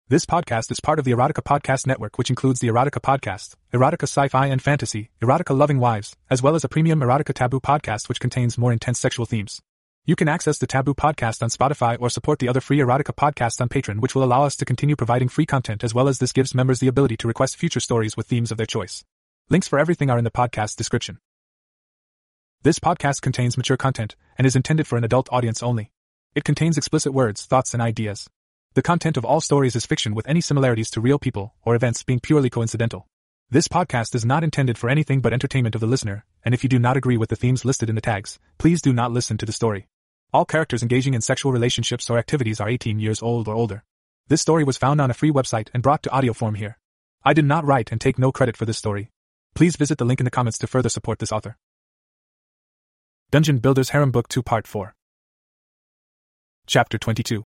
This podcast is part of the Erotica Podcast Network, which includes the Erotica Podcast, Erotica Sci-Fi and Fantasy, Erotica Loving Wives, as well as a premium Erotica Taboo podcast which contains more intense sexual themes. You can access the Taboo podcast on Spotify or support the other free Erotica podcasts on Patreon, which will allow us to continue providing free content, as well as this gives members the ability to request future stories with themes of their choice. Links for everything are in the podcast description. This podcast contains mature content and is intended for an adult audience only. It contains explicit words, thoughts, and ideas. The content of all stories is fiction, with any similarities to real people or events being purely coincidental. This podcast is not intended for anything but entertainment of the listener, and if you do not agree with the themes listed in the tags, please do not listen to the story. All characters engaging in sexual relationships or activities are 18 years old or older. This story was found on a free website and brought to audio form here. I did not write and take no credit for this story. Please visit the link in the comments to further support this author. Dungeon Builder's Harem Book 2 Part 4. Chapter 22.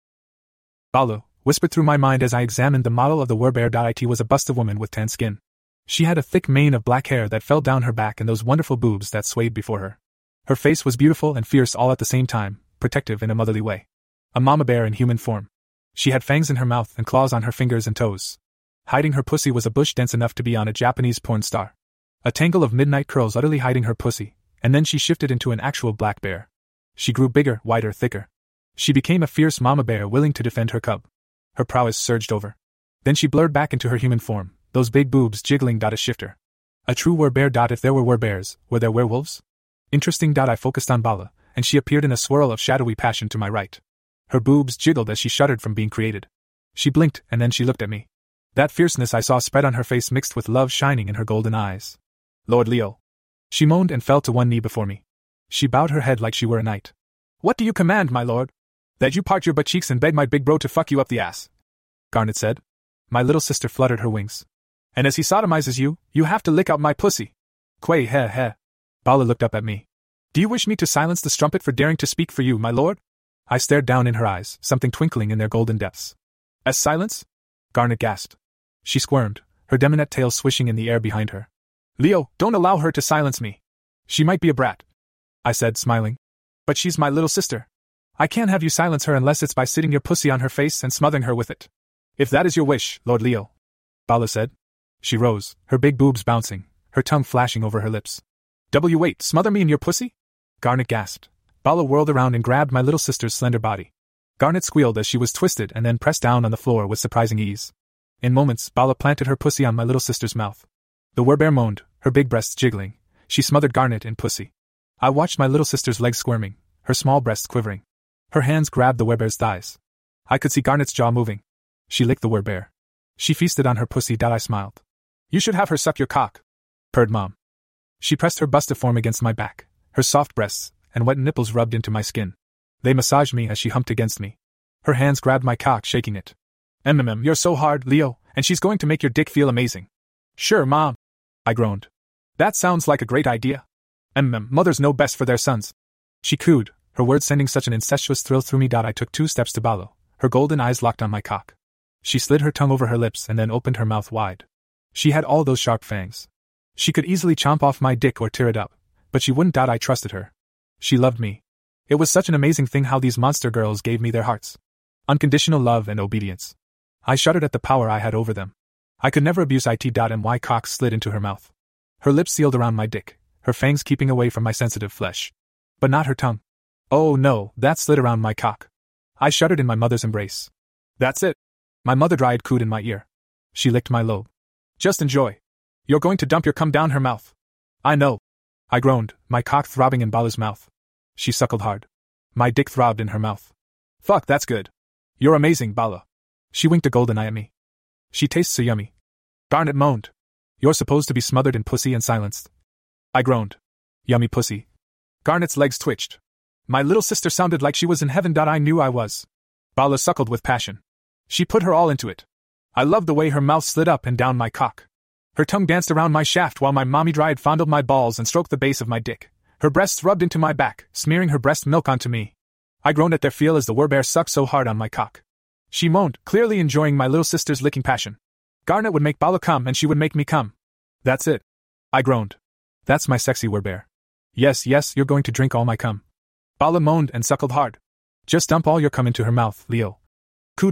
Balu, whispered through my mind as I examined the model of the werebear. It was a busty woman with tan skin. She had a thick mane of black hair that fell down her back and those wonderful boobs that swayed before her. Her face was beautiful and fierce all at the same time, protective in a motherly way. A mama bear in human form. She had fangs in her mouth and claws on her fingers and toes. Hiding her pussy was a bush dense enough to be on a Japanese porn star. A tangle of midnight curls utterly hiding her pussy, and then she shifted into an actual black bear. She grew bigger, wider, thicker. She became a fierce mama bear willing to defend her cub. Her prowess surged over. Then she blurred back into her human form, those big boobs jiggling. A shifter. A true werebear. If there were werebears, were there werewolves? Interesting. I focused on Balu, and she appeared in a swirl of shadowy passion to my right. Her boobs jiggled as she shuddered from being created. She blinked, and then she looked at me. That fierceness I saw spread on her face mixed with love shining in her golden eyes. Lord Leo. She moaned and fell to one knee before me. She bowed her head like she were a knight. What do you command, my lord? That you part your butt cheeks and beg my big bro to fuck you up the ass, Garnet said. My little sister fluttered her wings. And as he sodomizes you, you have to lick out my pussy. Quay he. Balu looked up at me. Do you wish me to silence the strumpet for daring to speak for you, my lord? I stared down in her eyes, something twinkling in their golden depths. As silence? Garnet gasped. She squirmed, her demonette tail swishing in the air behind her. Leo, don't allow her to silence me. She might be a brat, I said, smiling. But she's my little sister. I can't have you silence her unless it's by sitting your pussy on her face and smothering her with it. If that is your wish, Lord Leo, Balu said. She rose, her big boobs bouncing, her tongue flashing over her lips. Wait, smother me in your pussy? Garnet gasped. Balu whirled around and grabbed my little sister's slender body. Garnet squealed as she was twisted and then pressed down on the floor with surprising ease. In moments, Balu planted her pussy on my little sister's mouth. The werebear moaned, her big breasts jiggling. She smothered Garnet in pussy. I watched my little sister's legs squirming, her small breasts quivering. Her hands grabbed the werebear's thighs. I could see Garnet's jaw moving. She licked the werebear. She feasted on her pussy. I smiled. You should have her suck your cock, purred Mom. She pressed her bustiform against my back, her soft breasts and wet nipples rubbed into my skin. They massaged me as she humped against me. Her hands grabbed my cock, shaking it. You're so hard, Leo, and she's going to make your dick feel amazing. Sure, Mom, I groaned. That sounds like a great idea. Mothers know best for their sons. She cooed, her words sending such an incestuous thrill through me. I took 2 steps to Balu, her golden eyes locked on my cock. She slid her tongue over her lips and then opened her mouth wide. She had all those sharp fangs. She could easily chomp off my dick or tear it up, but she wouldn't. I trusted her. She loved me. It was such an amazing thing how these monster girls gave me their hearts. Unconditional love and obedience. I shuddered at the power I had over them. I could never abuse it. My cock slid into her mouth. Her lips sealed around my dick, her fangs keeping away from my sensitive flesh. But not her tongue. Oh no, that slid around my cock. I shuddered in my mother's embrace. That's it. My mother cooed in my ear. She licked my lobe. Just enjoy. You're going to dump your cum down her mouth. I know. I groaned, my cock throbbing in Balu's mouth. She suckled hard. My dick throbbed in her mouth. Fuck, that's good. You're amazing, Balu. She winked a golden eye at me. She tastes so yummy. Garnet moaned. You're supposed to be smothered in pussy and silenced. I groaned. Yummy pussy. Garnet's legs twitched. My little sister sounded like she was in heaven. I knew I was. Balu suckled with passion. She put her all into it. I loved the way her mouth slid up and down my cock. Her tongue danced around my shaft while my mommy dried fondled my balls and stroked the base of my dick. Her breasts rubbed into my back, smearing her breast milk onto me. I groaned at their feel as the werebear sucked so hard on my cock. She moaned, clearly enjoying my little sister's licking passion. Garnet would make Balu come and she would make me come. That's it. I groaned. That's my sexy werebear. Yes, you're going to drink all my cum. Balu moaned and suckled hard. Just dump all your cum into her mouth, Leo. Cooed Mom,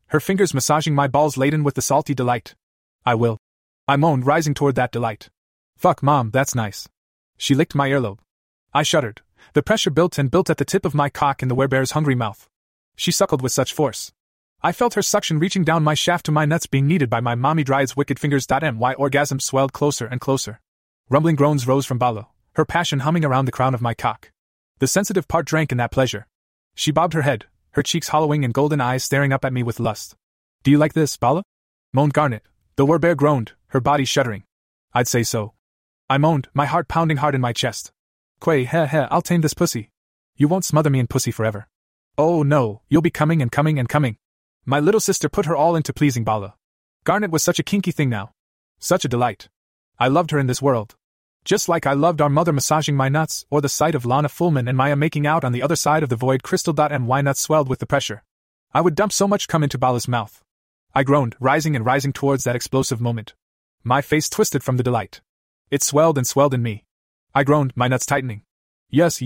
her fingers massaging my balls laden with the salty delight. I will. I moaned, rising toward that delight. Fuck, Mom, that's nice. She licked my earlobe. I shuddered. The pressure built and built at the tip of my cock in the werebear's hungry mouth. She suckled with such force. I felt her suction reaching down my shaft to my nuts being kneaded by my mommy dryad's wicked fingers. My orgasm swelled closer and closer. Rumbling groans rose from Bala, her passion humming around the crown of my cock. The sensitive part drank in that pleasure. She bobbed her head, her cheeks hollowing and golden eyes staring up at me with lust. Do you like this, Bala? Moaned Garnet. The werebear groaned, her body shuddering. I'd say so. I moaned, my heart pounding hard in my chest. Quay, I'll tame this pussy. You won't smother me in pussy forever. Oh no, you'll be coming and coming and coming. My little sister put her all into pleasing Bala. Garnet was such a kinky thing now. Such a delight. I loved her in this world. Just like I loved our mother massaging my nuts, or the sight of Lana Fullman and Maya making out on the other side of the void crystal. My nuts swelled with the pressure. I would dump so much cum into Bala's mouth. I groaned, rising and rising towards that explosive moment. My face twisted from the delight. It swelled and swelled in me. I groaned, my nuts tightening. Yes.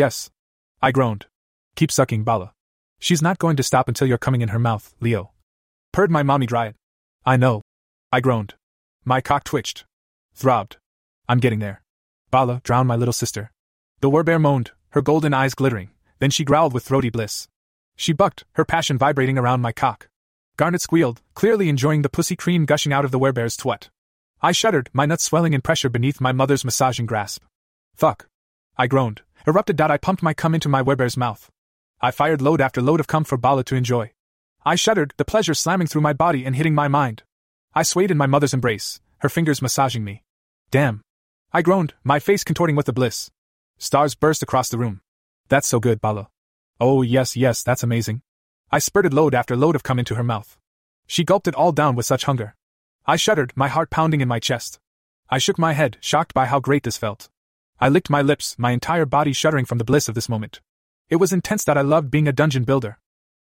I groaned. Keep sucking, Bala. She's not going to stop until you're coming in her mouth, Leo. Purred my mommy dryad. I know. I groaned. My cock twitched. Throbbed. I'm getting there. Bala, drown my little sister. The werebear moaned, her golden eyes glittering, then she growled with throaty bliss. She bucked, her passion vibrating around my cock. Garnet squealed, clearly enjoying the pussy cream gushing out of the werebear's twat. I shuddered, my nuts swelling in pressure beneath my mother's massaging grasp. Fuck. I groaned, erupted. I pumped my cum into my werebear's mouth. I fired load after load of cum for Bala to enjoy. I shuddered, the pleasure slamming through my body and hitting my mind. I swayed in my mother's embrace, her fingers massaging me. Damn. I groaned, my face contorting with the bliss. Stars burst across the room. That's so good, Bala. Oh yes, that's amazing. I spurted load after load of cum into her mouth. She gulped it all down with such hunger. I shuddered, my heart pounding in my chest. I shook my head, shocked by how great this felt. I licked my lips, my entire body shuddering from the bliss of this moment. It was intense that I loved being a dungeon builder.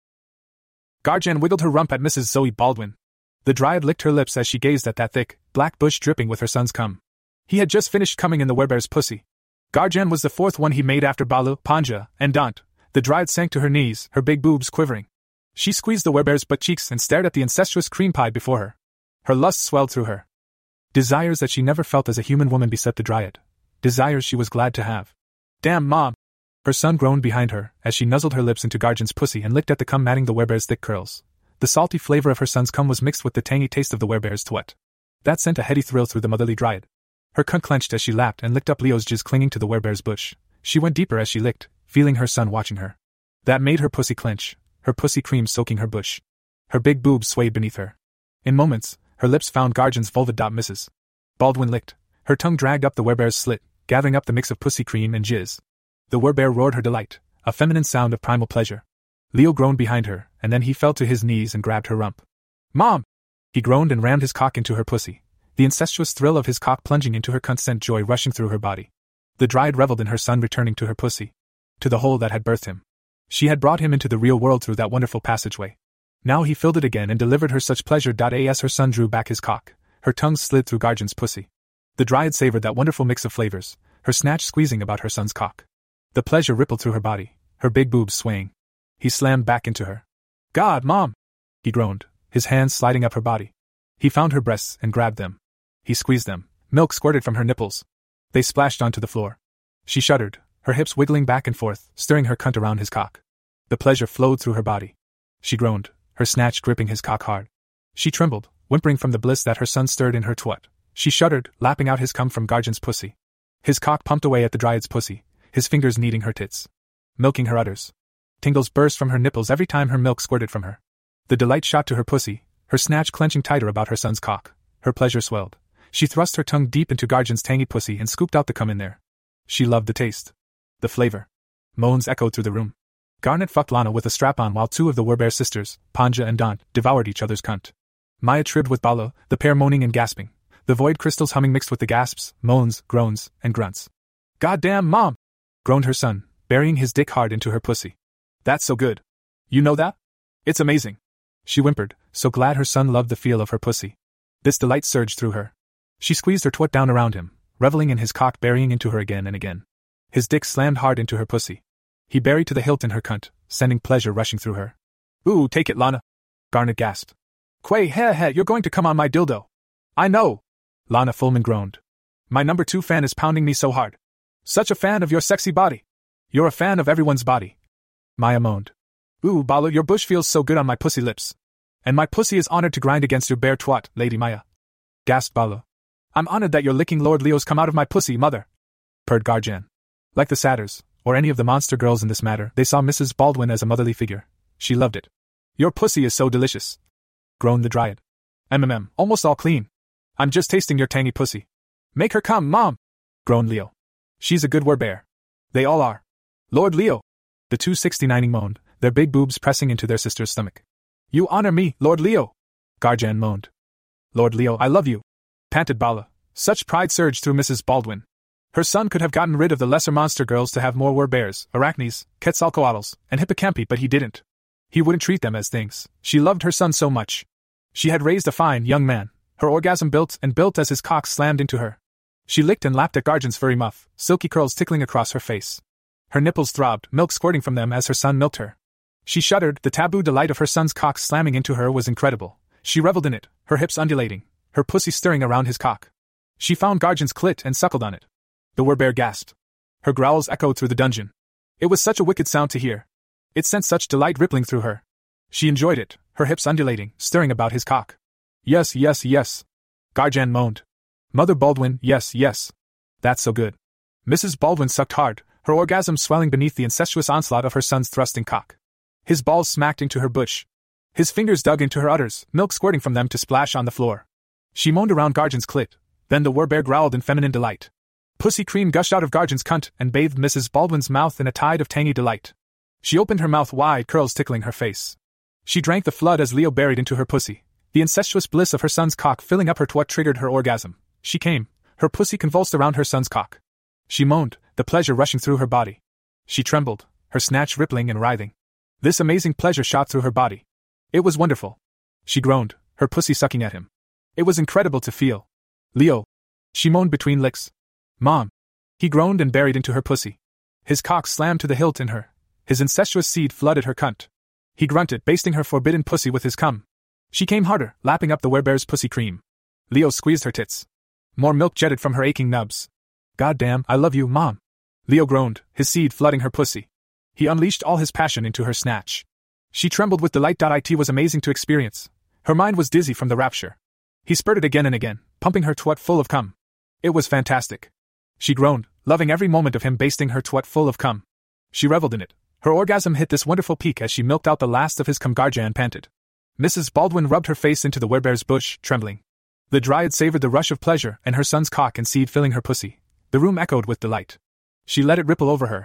Garjan wiggled her rump at Mrs. Zoe Baldwin. The dryad licked her lips as she gazed at that thick, black bush dripping with her son's cum. He had just finished coming in the werebear's pussy. Garjan was the fourth one he made after Balu, Panja, and Dant. The dryad sank to her knees, her big boobs quivering. She squeezed the werebear's butt cheeks and stared at the incestuous cream pie before her. Her lust swelled through her. Desires that she never felt as a human woman beset the dryad. Desires she was glad to have. Damn, Mom! Her son groaned behind her, as she nuzzled her lips into Garjan's pussy and licked at the cum matting the werebear's thick curls. The salty flavor of her son's cum was mixed with the tangy taste of the werebear's twat. That sent a heady thrill through the motherly dryad. Her cunt clenched as she lapped and licked up Leo's jizz clinging to the werebear's bush. She went deeper as she licked, feeling her son watching her. That made her pussy clench, her pussy cream soaking her bush. Her big boobs swayed beneath her. In moments, her lips found Garjan's vulva. Mrs. Baldwin licked. Her tongue dragged up the werebear's slit, gathering up the mix of pussy cream and jizz. The werebear roared her delight, a feminine sound of primal pleasure. Leo groaned behind her, and then he fell to his knees and grabbed her rump. Mom! He groaned and rammed his cock into her pussy. The incestuous thrill of his cock plunging into her cunt sent joy rushing through her body. The dryad reveled in her son returning to her pussy. To the hole that had birthed him. She had brought him into the real world through that wonderful passageway. Now he filled it again and delivered her such pleasure. As her son drew back his cock, her tongue slid through Garjan's pussy. The dryad savored that wonderful mix of flavors, her snatch squeezing about her son's cock. The pleasure rippled through her body, her big boobs swaying. He slammed back into her. God, Mom! He groaned, his hands sliding up her body. He found her breasts and grabbed them. He squeezed them. Milk squirted from her nipples. They splashed onto the floor. She shuddered, her hips wiggling back and forth, stirring her cunt around his cock. The pleasure flowed through her body. She groaned, her snatch gripping his cock hard. She trembled, whimpering from the bliss that her son stirred in her twat. She shuddered, lapping out his cum from Garjan's pussy. His cock pumped away at the dryad's pussy, his fingers kneading her tits. Milking her udders. Tingles burst from her nipples every time her milk squirted from her. The delight shot to her pussy, her snatch clenching tighter about her son's cock. Her pleasure swelled. She thrust her tongue deep into Garjan's tangy pussy and scooped out the cum in there. She loved the taste. The flavor. Moans echoed through the room. Garnet fucked Lana with a strap-on while two of the werebear sisters, Panja and Dant, devoured each other's cunt. Maya tribbed with Bala, the pair moaning and gasping. The void crystals humming mixed with the gasps, moans, groans, and grunts. Goddamn, Mom! Groaned her son, burying his dick hard into her pussy. That's so good. You know that? It's amazing. She whimpered, so glad her son loved the feel of her pussy. This delight surged through her. She squeezed her twat down around him, reveling in his cock burying into her again and again. His dick slammed hard into her pussy. He buried to the hilt in her cunt, sending pleasure rushing through her. Ooh, take it, Lana! Garnet gasped. Quay, you're going to come on my dildo. I know. Lana Fullman groaned. My number 2 fan is pounding me so hard. Such a fan of your sexy body. You're a fan of everyone's body. Maya moaned. Ooh, Bala, your bush feels so good on my pussy lips. And my pussy is honored to grind against your bare twat, Lady Maya. Gasped Bala. I'm honored that you're licking Lord Leo's come out of my pussy, mother. Purred Garjan. Like the Satyrs, or any of the monster girls in this matter, they saw Mrs. Baldwin as a motherly figure. She loved it. Your pussy is so delicious. Groaned the Dryad. Almost all clean. I'm just tasting your tangy pussy. Make her come, Mom! Groaned Leo. She's a good werebear. They all are. Lord Leo! The two 69ing moaned, their big boobs pressing into their sister's stomach. You honor me, Lord Leo! Garjan moaned. Lord Leo, I love you! Panted Bala. Such pride surged through Mrs. Baldwin. Her son could have gotten rid of the lesser monster girls to have more werebears, arachnes, quetzalcoatls, and hippocampi, but he didn't. He wouldn't treat them as things. She loved her son so much. She had raised a fine young man. Her orgasm built as his cock slammed into her. She licked and lapped at Garjan's furry muff, silky curls tickling across her face. Her nipples throbbed, milk squirting from them as her son milked her. She shuddered, the taboo delight of her son's cock slamming into her was incredible. She reveled in it, her hips undulating, her pussy stirring around his cock. She found Garjan's clit and suckled on it. The werebear gasped. Her growls echoed through the dungeon. It was such a wicked sound to hear. It sent such delight rippling through her. She enjoyed it, her hips undulating, stirring about his cock. Yes. Garjan moaned. Mother Baldwin, yes. That's so good. Mrs. Baldwin sucked hard, her orgasm swelling beneath the incestuous onslaught of her son's thrusting cock. His balls smacked into her butch. His fingers dug into her udders, milk squirting from them to splash on the floor. She moaned around Garjan's clit. Then the werebear growled in feminine delight. Pussy cream gushed out of Garjan's cunt and bathed Mrs. Baldwin's mouth in a tide of tangy delight. She opened her mouth wide, curls tickling her face. She drank the flood as Leo buried into her pussy. The incestuous bliss of her son's cock filling up her twat triggered her orgasm. She came. Her pussy convulsed around her son's cock. She moaned, the pleasure rushing through her body. She trembled, her snatch rippling and writhing. This amazing pleasure shot through her body. It was wonderful. She groaned, her pussy sucking at him. It was incredible to feel. Leo. She moaned between licks. Mom. He groaned and buried into her pussy. His cock slammed to the hilt in her. His incestuous seed flooded her cunt. He grunted, basting her forbidden pussy with his cum. She came harder, lapping up the werebear's pussy cream. Leo squeezed her tits. More milk jetted from her aching nubs. Goddamn, I love you, Mom. Leo groaned, his seed flooding her pussy. He unleashed all his passion into her snatch. She trembled with delight. It was amazing to experience. Her mind was dizzy from the rapture. He spurted again and again, pumping her twat full of cum. It was fantastic. She groaned, loving every moment of him basting her twat full of cum. She reveled in it. Her orgasm hit this wonderful peak as she milked out the last of his cum. Garjan panted. Mrs. Baldwin rubbed her face into the werebear's bush, trembling. The Dryad savored the rush of pleasure and her son's cock and seed filling her pussy. The room echoed with delight. She let it ripple over her.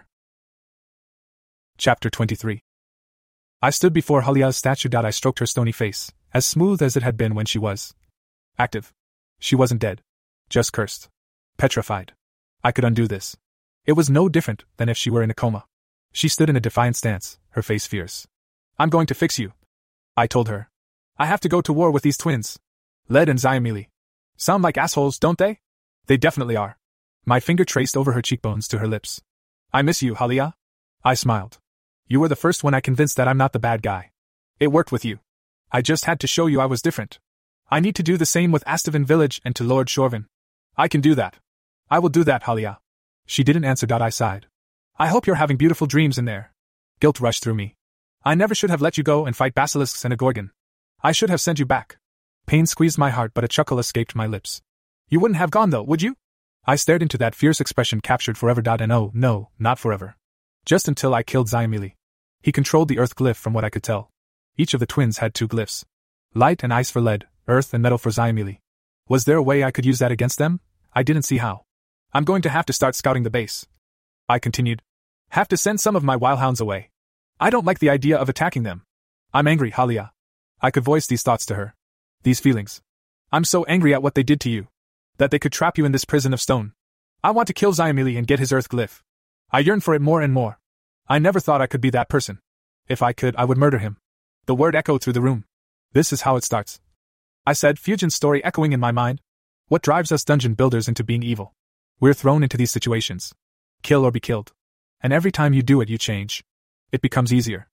Chapter 23. I stood before Halia's statue. I stroked her stony face, as smooth as it had been when she was active. She wasn't dead. Just cursed. Petrified. I could undo this. It was no different than if she were in a coma. She stood in a defiant stance, her face fierce. I'm going to fix you, I told her. I have to go to war with these twins. Led and Xiamili. Sound like assholes, don't they? They definitely are. My finger traced over her cheekbones to her lips. I miss you, Halia. I smiled. You were the first one I convinced that I'm not the bad guy. It worked with you. I just had to show you I was different. I need to do the same with Astavin Village and to Lord Shorvin. I can do that. I will do that, Halia. She didn't answer. I sighed. I hope you're having beautiful dreams in there. Guilt rushed through me. I never should have let you go and fight basilisks and a gorgon. I should have sent you back. Pain squeezed my heart, but a chuckle escaped my lips. You wouldn't have gone though, would you? I stared into that fierce expression captured forever. And oh, no, not forever. Just until I killed Xiamili. He controlled the earth glyph from what I could tell. Each of the twins had 2 glyphs. Light and ice for lead, earth and metal for Xiamili. Was there a way I could use that against them? I didn't see how. I'm going to have to start scouting the base. I continued. Have to send some of my wildhounds away. I don't like the idea of attacking them. I'm angry, Halia. I could voice these thoughts to her. These feelings. I'm so angry at what they did to you. That they could trap you in this prison of stone. I want to kill Xiamili and get his earth glyph. I yearn for it more and more. I never thought I could be that person. If I could, I would murder him. The word echoed through the room. This is how it starts. I said, Fusion's story echoing in my mind. What drives us dungeon builders into being evil? We're thrown into these situations. Kill or be killed. And every time you do it, you change. It becomes easier.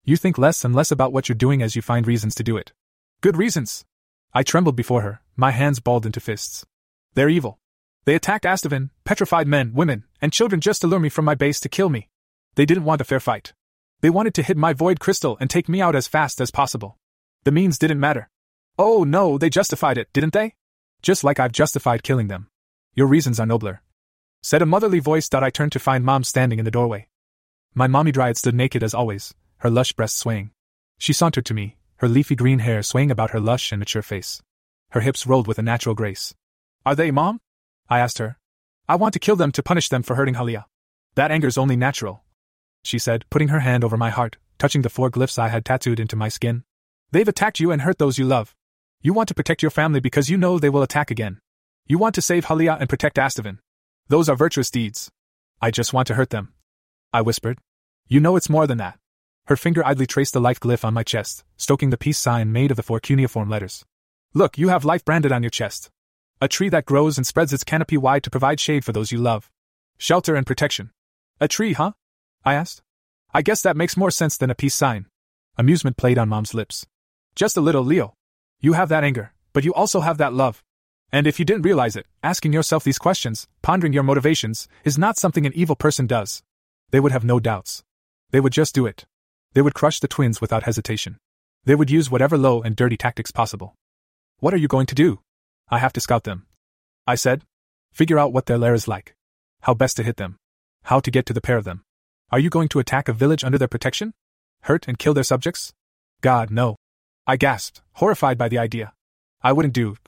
You think less and less about what you're doing as you find reasons to do it. Good reasons. I trembled before her, my hands balled into fists. They're evil. They attacked Astavin, petrified men, women, and children just to lure me from my base to kill me. They didn't want a fair fight. They wanted to hit my void crystal and take me out as fast as possible. The means didn't matter. Oh no, they justified it, didn't they? Just like I've justified killing them. Your reasons are nobler, said a motherly voice. I turned to find Mom standing in the doorway. My mommy dryad stood naked as always, her lush breasts swaying. She sauntered to me, her leafy green hair swaying about her lush and mature face. Her hips rolled with a natural grace. Are they, Mom? I asked her. I want to kill them to punish them for hurting Halia. That anger's only natural, she said, putting her hand over my heart, touching the 4 glyphs I had tattooed into my skin. They've attacked you and hurt those you love. You want to protect your family because you know they will attack again. You want to save Halia and protect Astavin. Those are virtuous deeds. I just want to hurt them, I whispered. You know it's more than that. Her finger idly traced the life glyph on my chest, stoking the peace sign made of the 4 cuneiform letters. Look, you have life branded on your chest. A tree that grows and spreads its canopy wide to provide shade for those you love. Shelter and protection. A tree, huh? I asked. I guess that makes more sense than a peace sign. Amusement played on Mom's lips. Just a little, Leo. You have that anger, but you also have that love. And if you didn't realize it, asking yourself these questions, pondering your motivations, is not something an evil person does. They would have no doubts. They would just do it. They would crush the twins without hesitation. They would use whatever low and dirty tactics possible. What are you going to do? I have to scout them, I said. Figure out what their lair is like. How best to hit them. How to get to the pair of them. Are you going to attack a village under their protection? Hurt and kill their subjects? God, no. I gasped, horrified by the idea. I wouldn't do.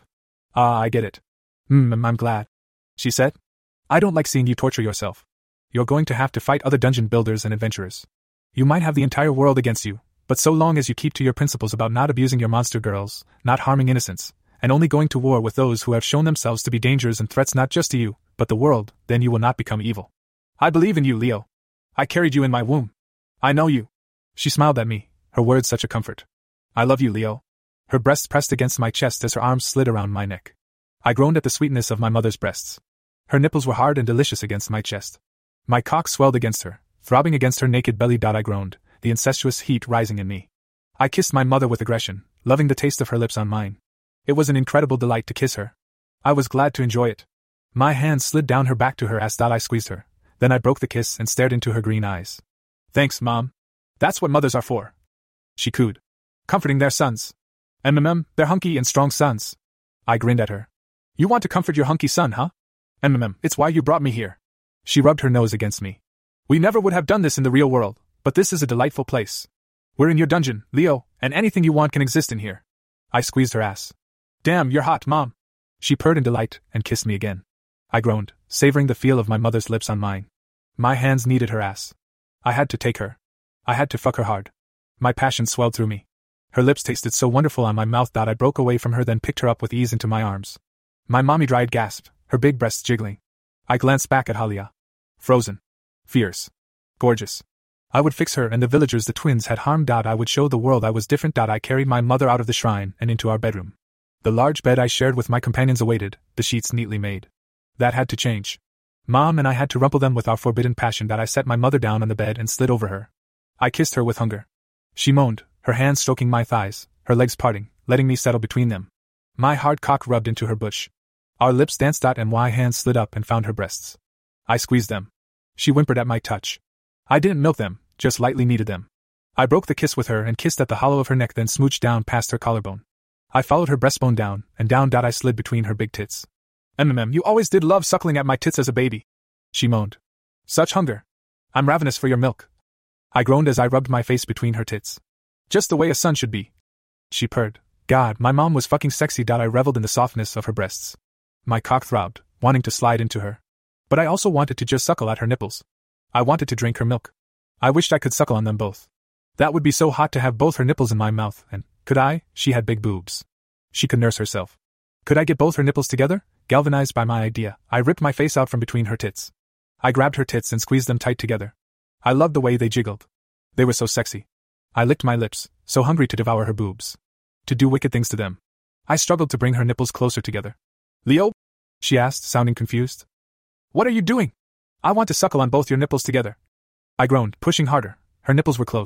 I get it. I'm glad, she said. I don't like seeing you torture yourself. You're going to have to fight other dungeon builders and adventurers. You might have the entire world against you, but so long as you keep to your principles about not abusing your monster girls, not harming innocents, and only going to war with those who have shown themselves to be dangers and threats not just to you, but the world, then you will not become evil. I believe in you, Leo. I carried you in my womb. I know you. She smiled at me, her words such a comfort. I love you, Leo. Her breasts pressed against my chest as her arms slid around my neck. I groaned at the sweetness of my mother's breasts. Her nipples were hard and delicious against my chest. My cock swelled against her, throbbing against her naked belly. I groaned, the incestuous heat rising in me. I kissed my mother with aggression, loving the taste of her lips on mine. It was an incredible delight to kiss her. I was glad to enjoy it. My hand slid down her back to her as I squeezed her. Then I broke the kiss and stared into her green eyes. Thanks, Mom. That's what mothers are for, she cooed. Comforting their sons. They're hunky and strong sons. I grinned at her. You want to comfort your hunky son, huh? It's why you brought me here. She rubbed her nose against me. We never would have done this in the real world, but this is a delightful place. We're in your dungeon, Leo, and anything you want can exist in here. I squeezed her ass. Damn, you're hot, Mom. She purred in delight and kissed me again. I groaned, savoring the feel of my mother's lips on mine. My hands needed her ass. I had to take her. I had to fuck her hard. My passion swelled through me. Her lips tasted so wonderful on my mouth that I broke away from her, then picked her up with ease into my arms. My mommy dryad gasped, her big breasts jiggling. I glanced back at Halia. Frozen. Fierce. Gorgeous. I would fix her and the villagers the twins had harmed. I would show the world I was different. I carried my mother out of the shrine and into our bedroom. The large bed I shared with my companions awaited, the sheets neatly made. That had to change. Mom and I had to rumple them with our forbidden passion. I set my mother down on the bed and slid over her. I kissed her with hunger. She moaned, her hands stroking my thighs, her legs parting, letting me settle between them. My hard cock rubbed into her bush. Our lips danced. And my hands slid up and found her breasts. I squeezed them. She whimpered at my touch. I didn't milk them, just lightly kneaded them. I broke the kiss with her and kissed at the hollow of her neck, then smooched down past her collarbone. I followed her breastbone down, and down. I slid between her big tits. You always did love suckling at my tits as a baby, she moaned. Such hunger. I'm ravenous for your milk. I groaned as I rubbed my face between her tits. Just the way a son should be, she purred. God, my mom was fucking sexy. I reveled in the softness of her breasts. My cock throbbed, wanting to slide into her. But I also wanted to just suckle at her nipples. I wanted to drink her milk. I wished I could suckle on them both. That would be so hot to have both her nipples in my mouth, and, could I? She had big boobs. She could nurse herself. Could I get both her nipples together? Galvanized by my idea, I ripped my face out from between her tits. I grabbed her tits and squeezed them tight together. I loved the way they jiggled. They were so sexy. I licked my lips, so hungry to devour her boobs. To do wicked things to them. I struggled to bring her nipples closer together. Leo? She asked, sounding confused. What are you doing? I want to suckle on both your nipples together. I groaned, pushing harder. Her nipples were close.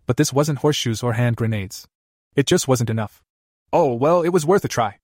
but this wasn't horseshoes or hand grenades. It just wasn't enough. Oh, well, it was worth a try.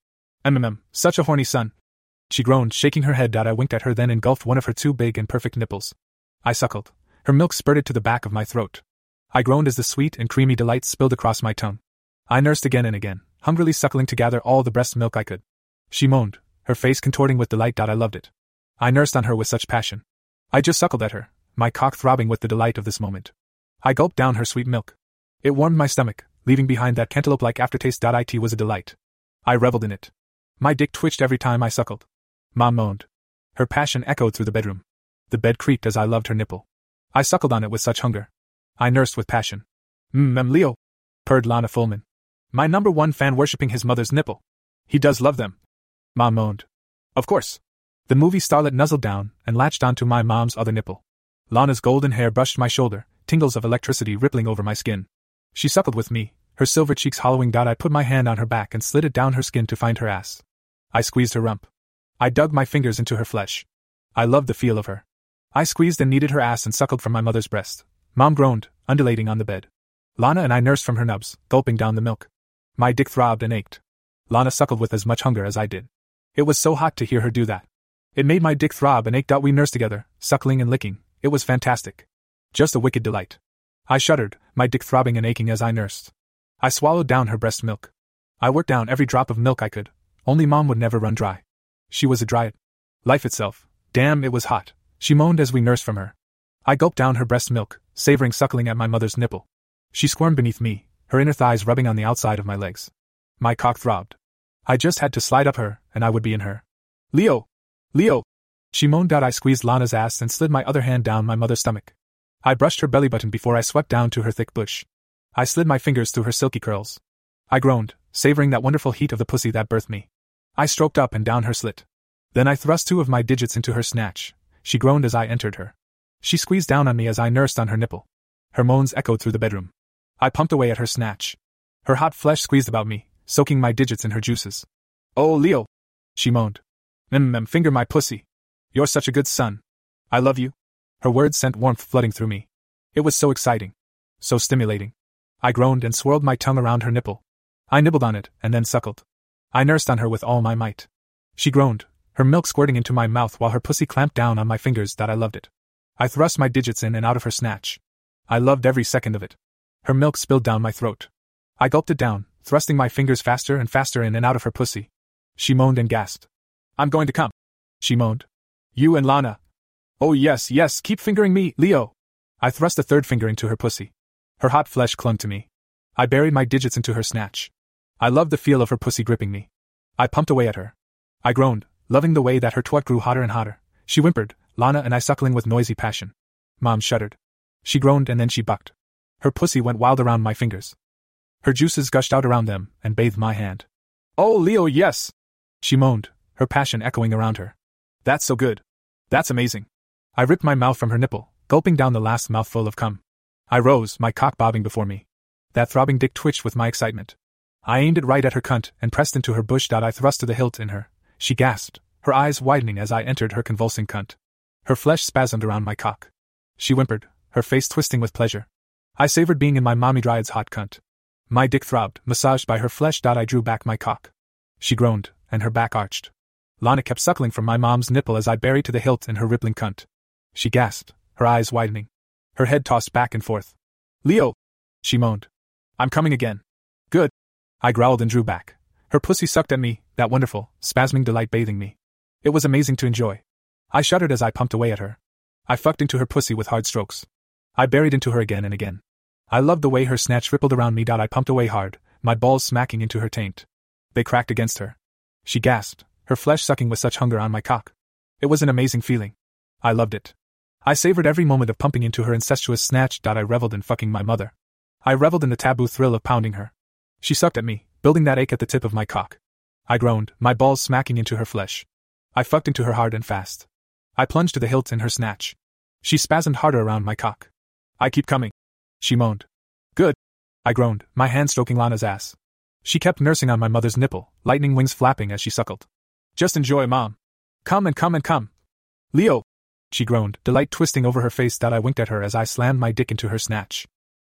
Such a horny son. She groaned, shaking her head. I winked at her, then engulfed one of her 2 big and perfect nipples. I suckled. Her milk spurted to the back of my throat. I groaned as the sweet and creamy delight spilled across my tongue. I nursed again and again, hungrily suckling to gather all the breast milk I could. She moaned, her face contorting with delight. I loved it. I nursed on her with such passion. I just suckled at her, my cock throbbing with the delight of this moment. I gulped down her sweet milk. It warmed my stomach, leaving behind that cantaloupe-like aftertaste. It was a delight. I reveled in it. My dick twitched every time I suckled. Mom moaned. Her passion echoed through the bedroom. The bed creaked as I loved her nipple. I suckled on it with such hunger. I nursed with passion. Leo, purred Lana Fullman. My #1 fan worshipping his mother's nipple. He does love them. Mom moaned. Of course. The movie starlet nuzzled down and latched onto my mom's other nipple. Lana's golden hair brushed my shoulder, tingles of electricity rippling over my skin. She suckled with me, her silver cheeks hollowing. I put my hand on her back and slid it down her skin to find her ass. I squeezed her rump. I dug my fingers into her flesh. I loved the feel of her. I squeezed and kneaded her ass and suckled from my mother's breast. Mom groaned, undulating on the bed. Lana and I nursed from her nubs, gulping down the milk. My dick throbbed and ached. Lana suckled with as much hunger as I did. It was so hot to hear her do that. It made my dick throb and ached. We nursed together, suckling and licking. It was fantastic. Just a wicked delight. I shuddered, my dick throbbing and aching as I nursed. I swallowed down her breast milk. I worked down every drop of milk I could. Only Mom would never run dry. She was a dryad. Life itself. Damn, it was hot. She moaned as we nursed from her. I gulped down her breast milk, savoring suckling at my mother's nipple. She squirmed beneath me, her inner thighs rubbing on the outside of my legs. My cock throbbed. I just had to slide up her, and I would be in her. Leo! Leo! She moaned. I squeezed Lana's ass and slid my other hand down my mother's stomach. I brushed her belly button before I swept down to her thick bush. I slid my fingers through her silky curls. I groaned, savoring that wonderful heat of the pussy that birthed me. I stroked up and down her slit. Then I thrust 2 of my digits into her snatch. She groaned as I entered her. She squeezed down on me as I nursed on her nipple. Her moans echoed through the bedroom. I pumped away at her snatch. Her hot flesh squeezed about me, soaking my digits in her juices. Oh, Leo! She moaned. Finger my pussy. You're such a good son. I love you. Her words sent warmth flooding through me. It was so exciting. So stimulating. I groaned and swirled my tongue around her nipple. I nibbled on it, and then suckled. I nursed on her with all my might. She groaned, her milk squirting into my mouth while her pussy clamped down on my fingers. I loved it. I thrust my digits in and out of her snatch. I loved every second of it. Her milk spilled down my throat. I gulped it down, thrusting my fingers faster and faster in and out of her pussy. She moaned and gasped. I'm going to come. She moaned. You and Lana. Oh yes, keep fingering me, Leo. I thrust a 3rd finger into her pussy. Her hot flesh clung to me. I buried my digits into her snatch. I loved the feel of her pussy gripping me. I pumped away at her. I groaned, loving the way that her twat grew hotter and hotter. She whimpered, Lana and I suckling with noisy passion. Mom shuddered. She groaned and then she bucked. Her pussy went wild around my fingers. Her juices gushed out around them and bathed my hand. Oh, Leo, yes! She moaned, her passion echoing around her. That's so good. That's amazing. I ripped my mouth from her nipple, gulping down the last mouthful of cum. I rose, my cock bobbing before me. That throbbing dick twitched with my excitement. I aimed it right at her cunt and pressed into her bush. I thrust to the hilt in her. She gasped, her eyes widening as I entered her convulsing cunt. Her flesh spasmed around my cock. She whimpered, her face twisting with pleasure. I savored being in my mommy dryad's hot cunt. My dick throbbed, massaged by her flesh. I drew back my cock. She groaned, and her back arched. Lana kept suckling from my mom's nipple as I buried to the hilt in her rippling cunt. She gasped, her eyes widening. Her head tossed back and forth. Leo! She moaned. I'm coming again. Good. I growled and drew back. Her pussy sucked at me, that wonderful, spasming delight bathing me. It was amazing to enjoy. I shuddered as I pumped away at her. I fucked into her pussy with hard strokes. I buried into her again and again. I loved the way her snatch rippled around me. I pumped away hard, my balls smacking into her taint. They cracked against her. She gasped, her flesh sucking with such hunger on my cock. It was an amazing feeling. I loved it. I savored every moment of pumping into her incestuous snatch. I reveled in fucking my mother. I reveled in the taboo thrill of pounding her. She sucked at me, building that ache at the tip of my cock. I groaned, my balls smacking into her flesh. I fucked into her hard and fast. I plunged to the hilt in her snatch. She spasmed harder around my cock. I keep coming. She moaned. Good. I groaned, my hand stroking Lana's ass. She kept nursing on my mother's nipple, lightning wings flapping as she suckled. Just enjoy, Mom. Come and come and come. Leo! She groaned, delight twisting over her face. I winked at her as I slammed my dick into her snatch.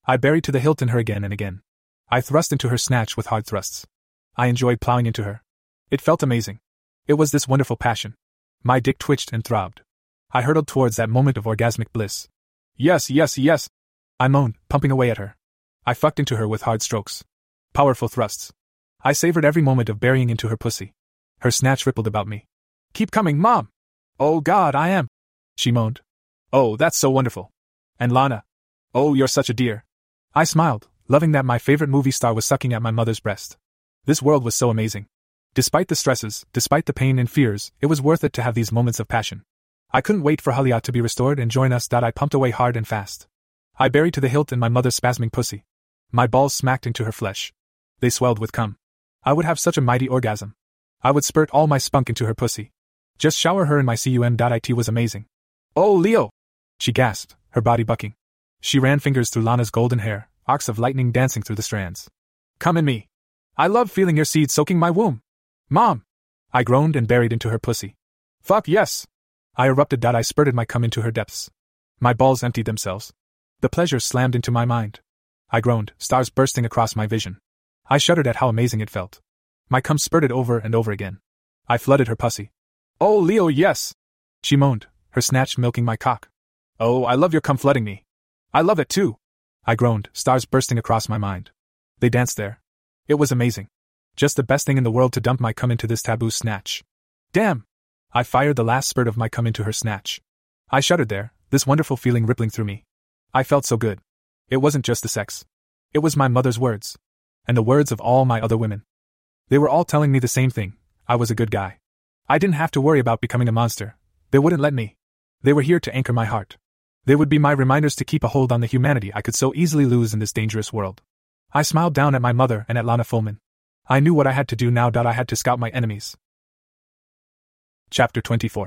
I buried to the hilt in her again and again. I thrust into her snatch with hard thrusts. I enjoyed plowing into her. It felt amazing. It was this wonderful passion. My dick twitched and throbbed. I hurtled towards that moment of orgasmic bliss. Yes, yes, yes! I moaned, pumping away at her. I fucked into her with hard strokes. Powerful thrusts. I savored every moment of burying into her pussy. Her snatch rippled about me. Keep coming, Mom! Oh God, I am! She moaned. Oh, that's so wonderful. And Lana. Oh, you're such a dear. I smiled, loving that my favorite movie star was sucking at my mother's breast. This world was so amazing. Despite the stresses, despite the pain and fears, it was worth it to have these moments of passion. I couldn't wait for Halia to be restored and join us. I pumped away hard and fast. I buried to the hilt in my mother's spasming pussy. My balls smacked into her flesh. They swelled with cum. I would have such a mighty orgasm. I would spurt all my spunk into her pussy. Just shower her in my cum. It was amazing. Oh, Leo! She gasped, her body bucking. She ran fingers through Lana's golden hair, arcs of lightning dancing through the strands. Come in me. I love feeling your seed soaking my womb. Mom! I groaned and buried into her pussy. Fuck yes! I erupted. I spurted my cum into her depths. My balls emptied themselves. The pleasure slammed into my mind. I groaned, stars bursting across my vision. I shuddered at how amazing it felt. My cum spurted over and over again. I flooded her pussy. Oh, Leo, yes! She moaned, her snatch milking my cock. Oh, I love your cum flooding me. I love it too. I groaned, stars bursting across my mind. They danced there. It was amazing. Just the best thing in the world to dump my cum into this taboo snatch. Damn! I fired the last spurt of my cum into her snatch. I shuddered there, this wonderful feeling rippling through me. I felt so good. It wasn't just the sex. It was my mother's words. And the words of all my other women. They were all telling me the same thing. I was a good guy. I didn't have to worry about becoming a monster. They wouldn't let me. They were here to anchor my heart. They would be my reminders to keep a hold on the humanity I could so easily lose in this dangerous world. I smiled down at my mother and at Lana Fullman. I knew what I had to do now. I had to scout my enemies. Chapter 24.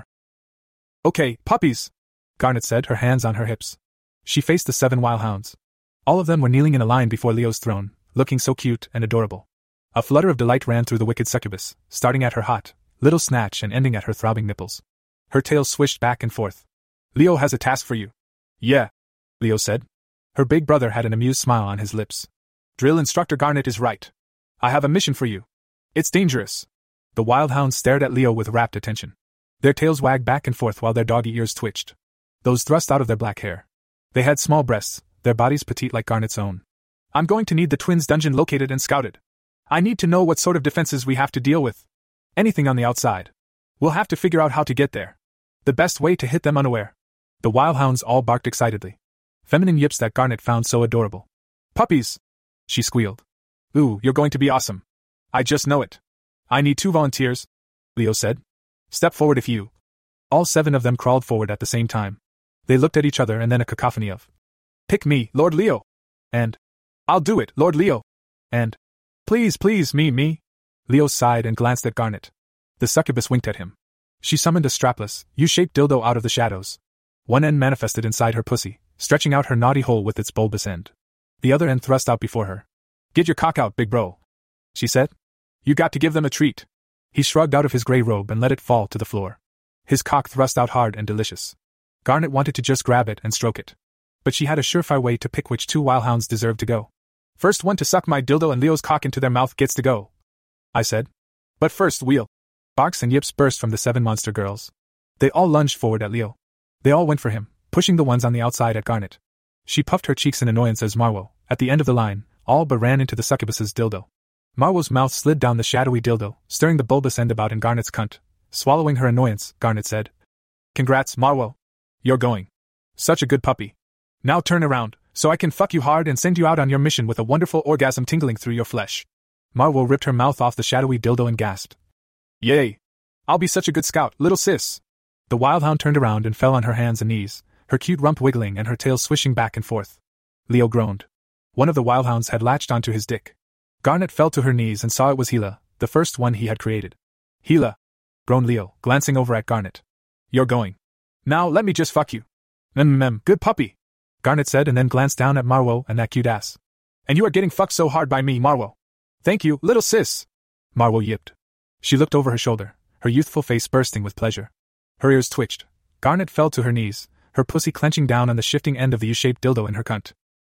Okay, puppies, Garnet said, her hands on her hips. She faced the 7 wild hounds. All of them were kneeling in a line before Leo's throne, looking so cute and adorable. A flutter of delight ran through the wicked succubus, starting at her hot, little snatch and ending at her throbbing nipples. Her tail swished back and forth. Leo has a task for you. Yeah, Leo said. Her big brother had an amused smile on his lips. Drill instructor Garnet is right. I have a mission for you. It's dangerous. The wild hounds stared at Leo with rapt attention. Their tails wagged back and forth while their doggy ears twitched. Those thrust out of their black hair. They had small breasts, their bodies petite like Garnet's own. I'm going to need the twins' dungeon located and scouted. I need to know what sort of defenses we have to deal with. Anything on the outside. We'll have to figure out how to get there. The best way to hit them unaware. The wild hounds all barked excitedly. Feminine yips that Garnet found so adorable. Puppies! She squealed. Ooh, you're going to be awesome. I just know it. I need 2 volunteers, Leo said. Step forward if you. All 7 of them crawled forward at the same time. They looked at each other and then a cacophony of, Pick me, Lord Leo. And, I'll do it, Lord Leo. And, Please, please, me. Leo sighed and glanced at Garnet. The succubus winked at him. She summoned a strapless, U-shaped dildo out of the shadows. One end manifested inside her pussy, stretching out her naughty hole with its bulbous end. The other end thrust out before her. Get your cock out, big bro, she said. You got to give them a treat. He shrugged out of his gray robe and let it fall to the floor. His cock thrust out hard and delicious. Garnet wanted to just grab it and stroke it. But she had a surefire way to pick which 2 wild hounds deserved to go. First one to suck my dildo and Leo's cock into their mouth gets to go, I said. But first we'll. Barks and yips burst from the 7 monster girls. They all lunged forward at Leo. They all went for him, pushing the ones on the outside at Garnet. She puffed her cheeks in annoyance as Marwo, at the end of the line, all but ran into the succubus's dildo. Marwo's mouth slid down the shadowy dildo, stirring the bulbous end about in Garnet's cunt. Swallowing her annoyance, Garnet said. Congrats, Marwo. You're going. Such a good puppy. Now turn around, so I can fuck you hard and send you out on your mission with a wonderful orgasm tingling through your flesh. Marwo ripped her mouth off the shadowy dildo and gasped. Yay! I'll be such a good scout, little sis. The wild hound turned around and fell on her hands and knees, her cute rump wiggling and her tail swishing back and forth. Leo groaned. One of the wild hounds had latched onto his dick. Garnet fell to her knees and saw it was Hila, the first one he had created. Hila! Groaned Leo, glancing over at Garnet. You're going. Now let me just fuck you. Good puppy, Garnet said and then glanced down at Marwo and that cute ass. And you are getting fucked so hard by me, Marwo. Thank you, little sis. Marwo yipped. She looked over her shoulder, her youthful face bursting with pleasure. Her ears twitched. Garnet fell to her knees, her pussy clenching down on the shifting end of the U-shaped dildo in her cunt.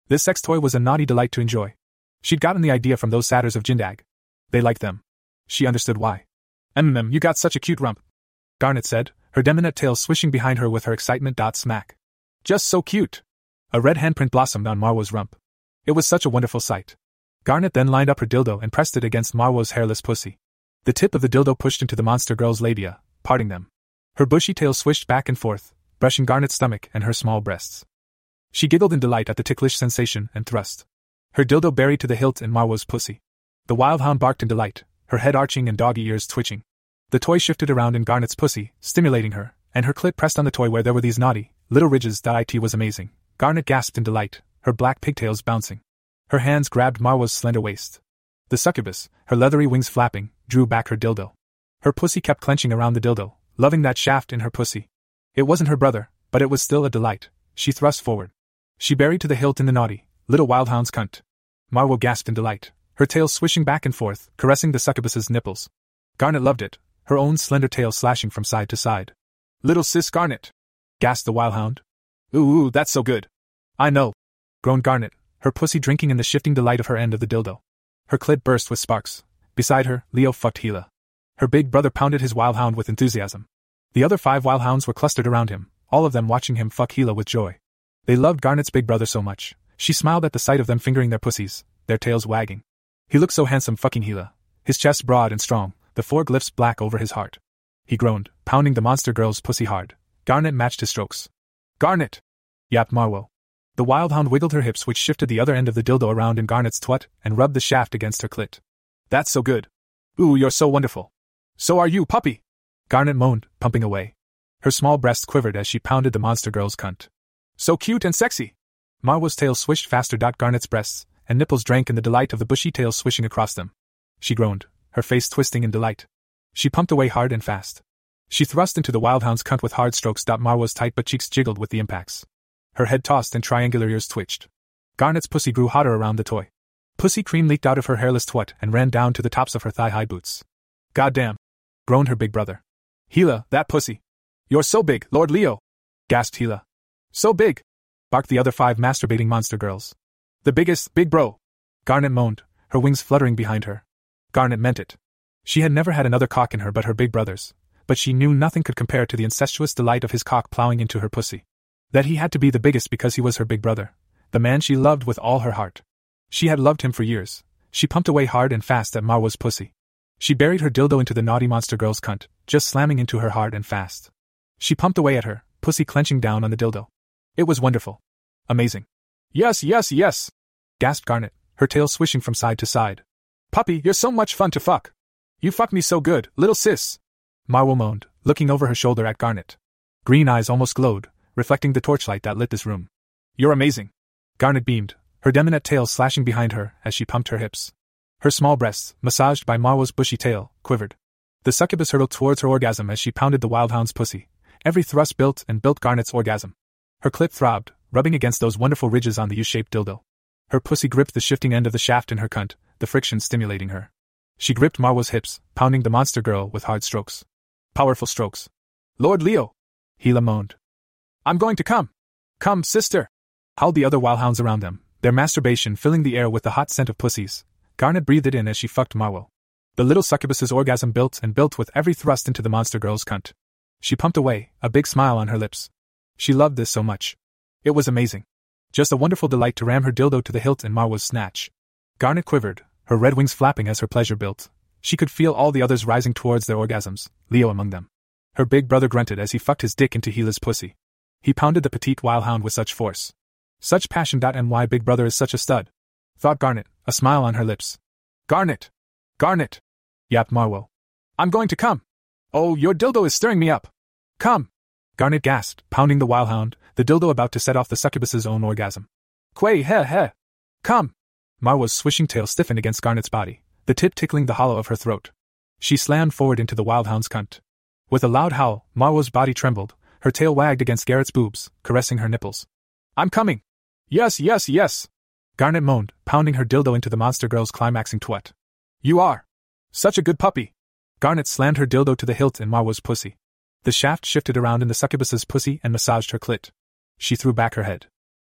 This sex toy was a naughty delight to enjoy. She'd gotten the idea from those satyrs of Jindag. They liked them. She understood why. You got such a cute rump, Garnet said, her demonette tail swishing behind her with her excitement. Smack. Just so cute. A red handprint blossomed on Marwo's rump. It was such a wonderful sight. Garnet then lined up her dildo and pressed it against Marwo's hairless pussy. The tip of the dildo pushed into the monster girl's labia, parting them. Her bushy tail swished back and forth, brushing Garnet's stomach and her small breasts. She giggled in delight at the ticklish sensation and thrust her dildo buried to the hilt in Marwo's pussy. The wild hound barked in delight, her head arching and doggy ears twitching. The toy shifted around in Garnet's pussy, stimulating her, and her clit pressed on the toy where there were these naughty, little ridges. It was amazing. Garnet gasped in delight, her black pigtails bouncing. Her hands grabbed Marwo's slender waist. The succubus, her leathery wings flapping, drew back her dildo. Her pussy kept clenching around the dildo, loving that shaft in her pussy. It wasn't her brother, but it was still a delight. She thrust forward. She buried to the hilt in the naughty, little wildhound's cunt. Marwo gasped in delight, her tail swishing back and forth, caressing the succubus's nipples. Garnet loved it, her own slender tail slashing from side to side. Little sis Garnet, gasped the wildhound. Ooh, that's so good. I know, groaned Garnet, her pussy drinking in the shifting delight of her end of the dildo. Her clit burst with sparks. Beside her, Leo fucked Gila. Her big brother pounded his wildhound with enthusiasm. The other 5 wildhounds were clustered around him, all of them watching him fuck Gila with joy. They loved Garnet's big brother so much. She smiled at the sight of them fingering their pussies, their tails wagging. He looked so handsome fucking Gila, his chest broad and strong, the 4 glyphs black over his heart. He groaned, pounding the monster girl's pussy hard. Garnet matched his strokes. Garnet! Yapped Marwo. The wildhound wiggled her hips, which shifted the other end of the dildo around in Garnet's twat, and rubbed the shaft against her clit. That's so good. Ooh, you're so wonderful. So are you, puppy! Garnet moaned, pumping away. Her small breasts quivered as she pounded the monster girl's cunt. So cute and sexy! Marwo's tail swished faster. Garnet's breasts and nipples drank in the delight of the bushy tail swishing across them. She groaned, her face twisting in delight. She pumped away hard and fast. She thrust into the wildhound's cunt with hard strokes. Marwo's tight butt cheeks jiggled with the impacts. Her head tossed and triangular ears twitched. Garnet's pussy grew hotter around the toy. Pussy cream leaked out of her hairless twat and ran down to the tops of her thigh-high boots. Goddamn! Groaned her big brother. Gila, that pussy! You're so big, Lord Leo! Gasped Gila. So big! Barked the other 5 masturbating monster girls. The biggest, big bro! Garnet moaned, her wings fluttering behind her. Garnet meant it. She had never had another cock in her but her big brother's, but she knew nothing could compare to the incestuous delight of his cock plowing into her pussy. That he had to be the biggest because he was her big brother, the man she loved with all her heart. She had loved him for years. She pumped away hard and fast at Marwo's pussy. She buried her dildo into the naughty monster girl's cunt, just slamming into her hard and fast. She pumped away at her, pussy clenching down on the dildo. It was wonderful. Amazing. Yes, yes, yes! Gasped Garnet, her tail swishing from side to side. Puppy, you're so much fun to fuck. You fuck me so good, little sis. Marwo moaned, looking over her shoulder at Garnet. Green eyes almost glowed, reflecting the torchlight that lit this room. You're amazing. Garnet beamed, her demonette tail slashing behind her as she pumped her hips. Her small breasts, massaged by Marwo's bushy tail, quivered. The succubus hurtled towards her orgasm as she pounded the wildhound's pussy. Every thrust built Garnet's orgasm. Her clit throbbed, rubbing against those wonderful ridges on the U-shaped dildo. Her pussy gripped the shifting end of the shaft in her cunt, the friction stimulating her. She gripped Marwo's hips, pounding the monster girl with hard strokes. Powerful strokes. Lord Leo! Gila moaned. I'm going to come! Come, sister! Howled the other wildhounds around them, their masturbation filling the air with the hot scent of pussies. Garnet breathed it in as she fucked Marwo. The little succubus's orgasm built with every thrust into the monster girl's cunt. She pumped away, a big smile on her lips. She loved this so much. It was amazing. Just a wonderful delight to ram her dildo to the hilt in Marwo's snatch. Garnet quivered, her red wings flapping as her pleasure built. She could feel all the others rising towards their orgasms, Leo among them. Her big brother grunted as he fucked his dick into Gila's pussy. He pounded the petite wildhound with such force. Such passion. And why big brother is such a stud, thought Garnet, a smile on her lips. Garnet! Garnet! Yapped Marwo. I'm going to come! Oh, your dildo is stirring me up! Come! Garnet gasped, pounding the wildhound, the dildo about to set off the succubus's own orgasm. Quay he he! Come! Marwo's swishing tail stiffened against Garnet's body, the tip tickling the hollow of her throat. She slammed forward into the wildhound's cunt. With a loud howl, Marwo's body trembled, her tail wagged against Garret's boobs, caressing her nipples. I'm coming! Yes, yes, yes! Garnet moaned, pounding her dildo into the monster girl's climaxing twat. You are such a good puppy! Garnet slammed her dildo to the hilt in Marwo's pussy. The shaft shifted around in the succubus's pussy and massaged her clit. She threw back her head.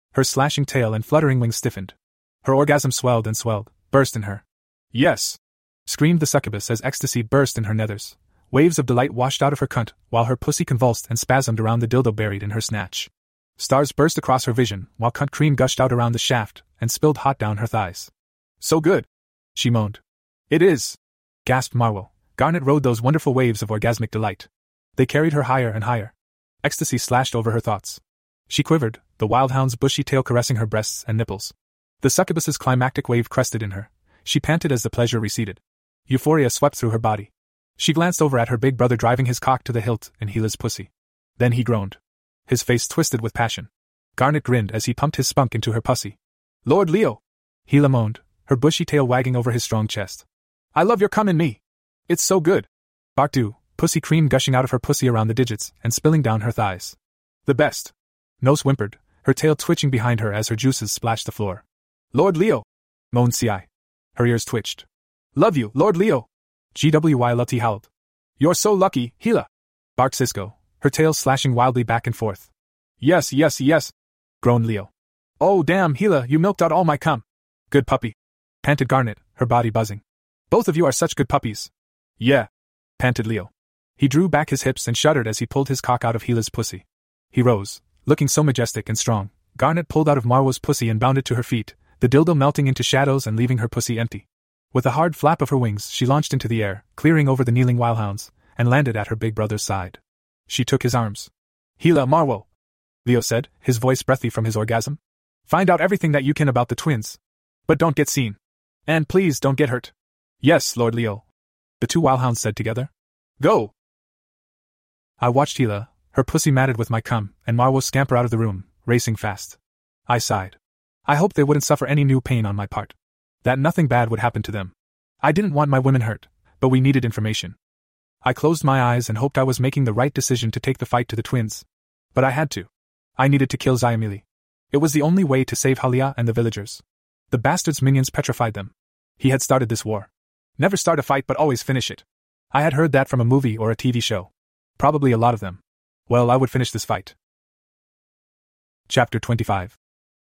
Her slashing tail and fluttering wings stiffened. Her orgasm swelled and swelled, burst in her. Yes! Screamed the succubus as ecstasy burst in her nethers. Waves of delight washed out of her cunt, while her pussy convulsed and spasmed around the dildo buried in her snatch. Stars burst across her vision, while cunt cream gushed out around the shaft and spilled hot down her thighs. So good! She moaned. It is! Gasped Marwell. Garnet rode those wonderful waves of orgasmic delight. They carried her higher and higher. Ecstasy slashed over her thoughts. She quivered, the wildhound's bushy tail caressing her breasts and nipples. The succubus's climactic wave crested in her. She panted as the pleasure receded. Euphoria swept through her body. She glanced over at her big brother driving his cock to the hilt in Gila's pussy. Then he groaned. His face twisted with passion. Garnet grinned as he pumped his spunk into her pussy. Lord Leo! Gila moaned, her bushy tail wagging over his strong chest. I love your cum in me! It's so good! Barked Du, pussy cream gushing out of her pussy around the digits and spilling down her thighs. The best! Nose whimpered, her tail twitching behind her as her juices splashed the floor. Lord Leo! Moaned Ci. Her ears twitched. Love you, Lord Leo! GWY Lutty howled. You're so lucky, Gila! Barked Cisco, her tail slashing wildly back and forth. Yes, yes, yes! Groaned Leo. Oh damn, Gila, you milked out all my cum! Good puppy! Panted Garnet, her body buzzing. Both of you are such good puppies! Yeah! Panted Leo. He drew back his hips and shuddered as he pulled his cock out of Gila's pussy. He rose, looking so majestic and strong. Garnet pulled out of Marwo's pussy and bounded to her feet, the dildo melting into shadows and leaving her pussy empty. With a hard flap of her wings, she launched into the air, clearing over the kneeling wildhounds, and landed at her big brother's side. She took his arms. Gila Marwo! Leo said, his voice breathy from his orgasm. Find out everything that you can about the twins. But don't get seen. And please don't get hurt. Yes, Lord Leo. The two wildhounds said together. Go! I watched Gila, her pussy matted with my cum, and Marwo scamper out of the room, racing fast. I sighed. I hoped they wouldn't suffer any new pain on my part. That nothing bad would happen to them. I didn't want my women hurt, but we needed information. I closed my eyes and hoped I was making the right decision to take the fight to the twins. But I had to. I needed to kill Xiamili. It was the only way to save Halia and the villagers. The bastard's minions petrified them. He had started this war. Never start a fight but always finish it. I had heard that from a movie or a TV show. Probably a lot of them. Well, I would finish this fight. Chapter 25.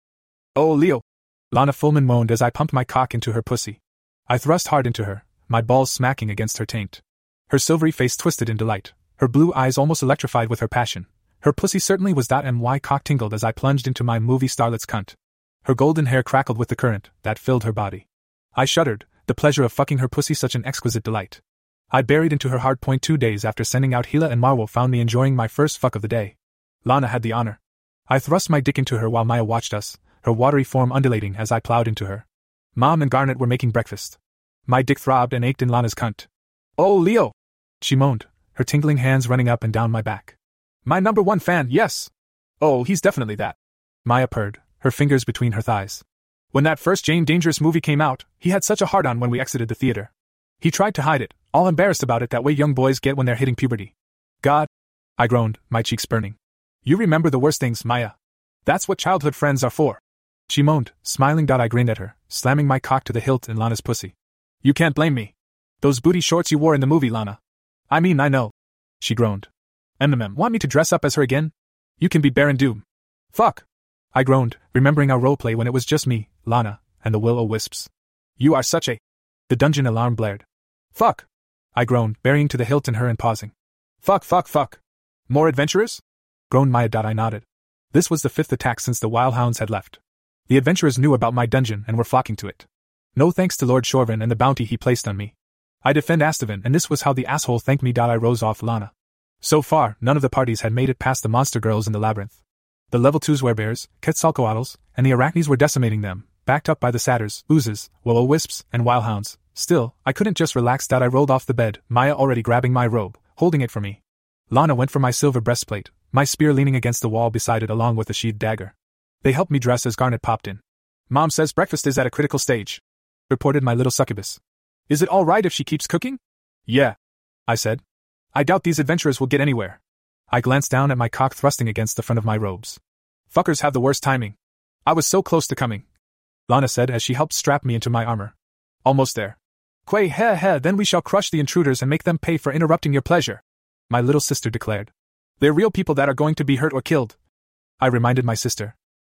Oh, Leo! Lana Fullman moaned as I pumped my cock into her pussy. I thrust hard into her, my balls smacking against her taint. Her silvery face twisted in delight, her blue eyes almost electrified with her passion. Her pussy certainly was that, and my cock tingled as I plunged into my movie starlet's cunt. Her golden hair crackled with the current that filled her body. I shuddered, the pleasure of fucking her pussy such an exquisite delight. I buried into her hard point 2 days after sending out Gila, and Marwo found me enjoying my first fuck of the day. Lana had the honor. I thrust my dick into her while Maya watched us, her watery form undulating as I plowed into her. Mom and Garnet were making breakfast. My dick throbbed and ached in Lana's cunt. Oh, Leo! She moaned, her tingling hands running up and down my back. My #1 fan, yes! Oh, he's definitely that. Maya purred, her fingers between her thighs. When that first Jane Dangerous movie came out, he had such a hard-on when we exited the theater. He tried to hide it, all embarrassed about it that way young boys get when they're hitting puberty. God! I groaned, my cheeks burning. You remember the worst things, Maya. That's what childhood friends are for. She moaned, smiling. I grinned at her, slamming my cock to the hilt in Lana's pussy. You can't blame me. Those booty shorts you wore in the movie, Lana. I mean, I know. She groaned. Want me to dress up as her again? You can be Baron Doom. Fuck! I groaned, remembering our roleplay when it was just me, Lana, and the will-o-wisps. You are such a... The dungeon alarm blared. Fuck! I groaned, burying to the hilt in her and pausing. Fuck, fuck, fuck. More adventurers? Groaned Maya. I nodded. This was the 5th attack since the wildhounds had left. The adventurers knew about my dungeon and were flocking to it. No thanks to Lord Shorvan and the bounty he placed on me. I defend Astavan, and this was how the asshole thanked me. I rose off Lana. So far, none of the parties had made it past the monster girls in the labyrinth. The level 2s werebears, Quetzalcoatls, and the Arachnes were decimating them, backed up by the satyrs, oozes, will-o-wisps, and wildhounds. Still, I couldn't just relax. I rolled off the bed, Maya already grabbing my robe, holding it for me. Lana went for my silver breastplate, my spear leaning against the wall beside it along with a sheathed dagger. They helped me dress as Garnet popped in. Mom says breakfast is at a critical stage, reported my little succubus. Is it all right if she keeps cooking? Yeah, I said. I doubt these adventurers will get anywhere. I glanced down at my cock thrusting against the front of my robes. Fuckers have the worst timing. I was so close to coming, Lana said as she helped strap me into my armor. Almost there. Quay he, then we shall crush the intruders and make them pay for interrupting your pleasure, my little sister declared. They're real people that are going to be hurt or killed, I reminded my sister.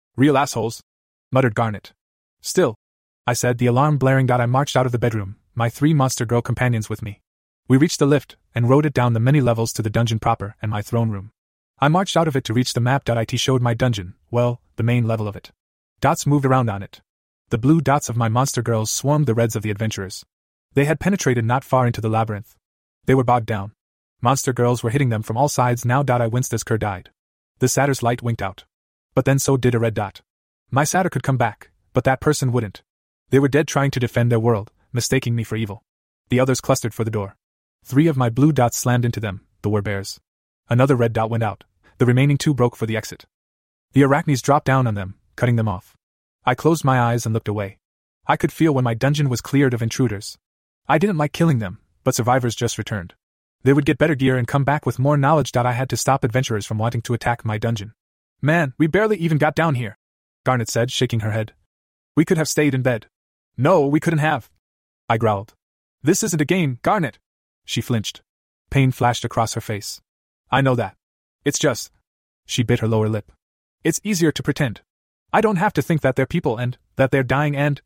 Real assholes, muttered Garnet. Still, I said, the alarm blaring. I marched out of the bedroom, my 3 monster girl companions with me. We reached the lift, and rode it down the many levels to the dungeon proper and my throne room. I marched out of it to reach the map. It showed my dungeon, well, the main level of it. Dots moved around on it. The blue dots of my monster girls swarmed the reds of the adventurers. They had penetrated not far into the labyrinth. They were bogged down. Monster girls were hitting them from all sides now. I winced as Kerr died. The satyr's light winked out. But then so did a red dot. My satyr could come back, but that person wouldn't. They were dead trying to defend their world, mistaking me for evil. The others clustered for the door. 3 of my blue dots slammed into them, the werbears. Another red dot went out. The remaining 2 broke for the exit. The arachnes dropped down on them, cutting them off. I closed my eyes and looked away. I could feel when my dungeon was cleared of intruders. I didn't like killing them, but survivors just returned. They would get better gear and come back with more knowledge. I had to stop adventurers from wanting to attack my dungeon. Man, we barely even got down here, Garnet said, shaking her head. We could have stayed in bed. No, we couldn't have, I growled. This isn't a game, Garnet. She flinched. Pain flashed across her face. I know that. It's just... She bit her lower lip. It's easier to pretend. I don't have to think that they're people and that they're dying and...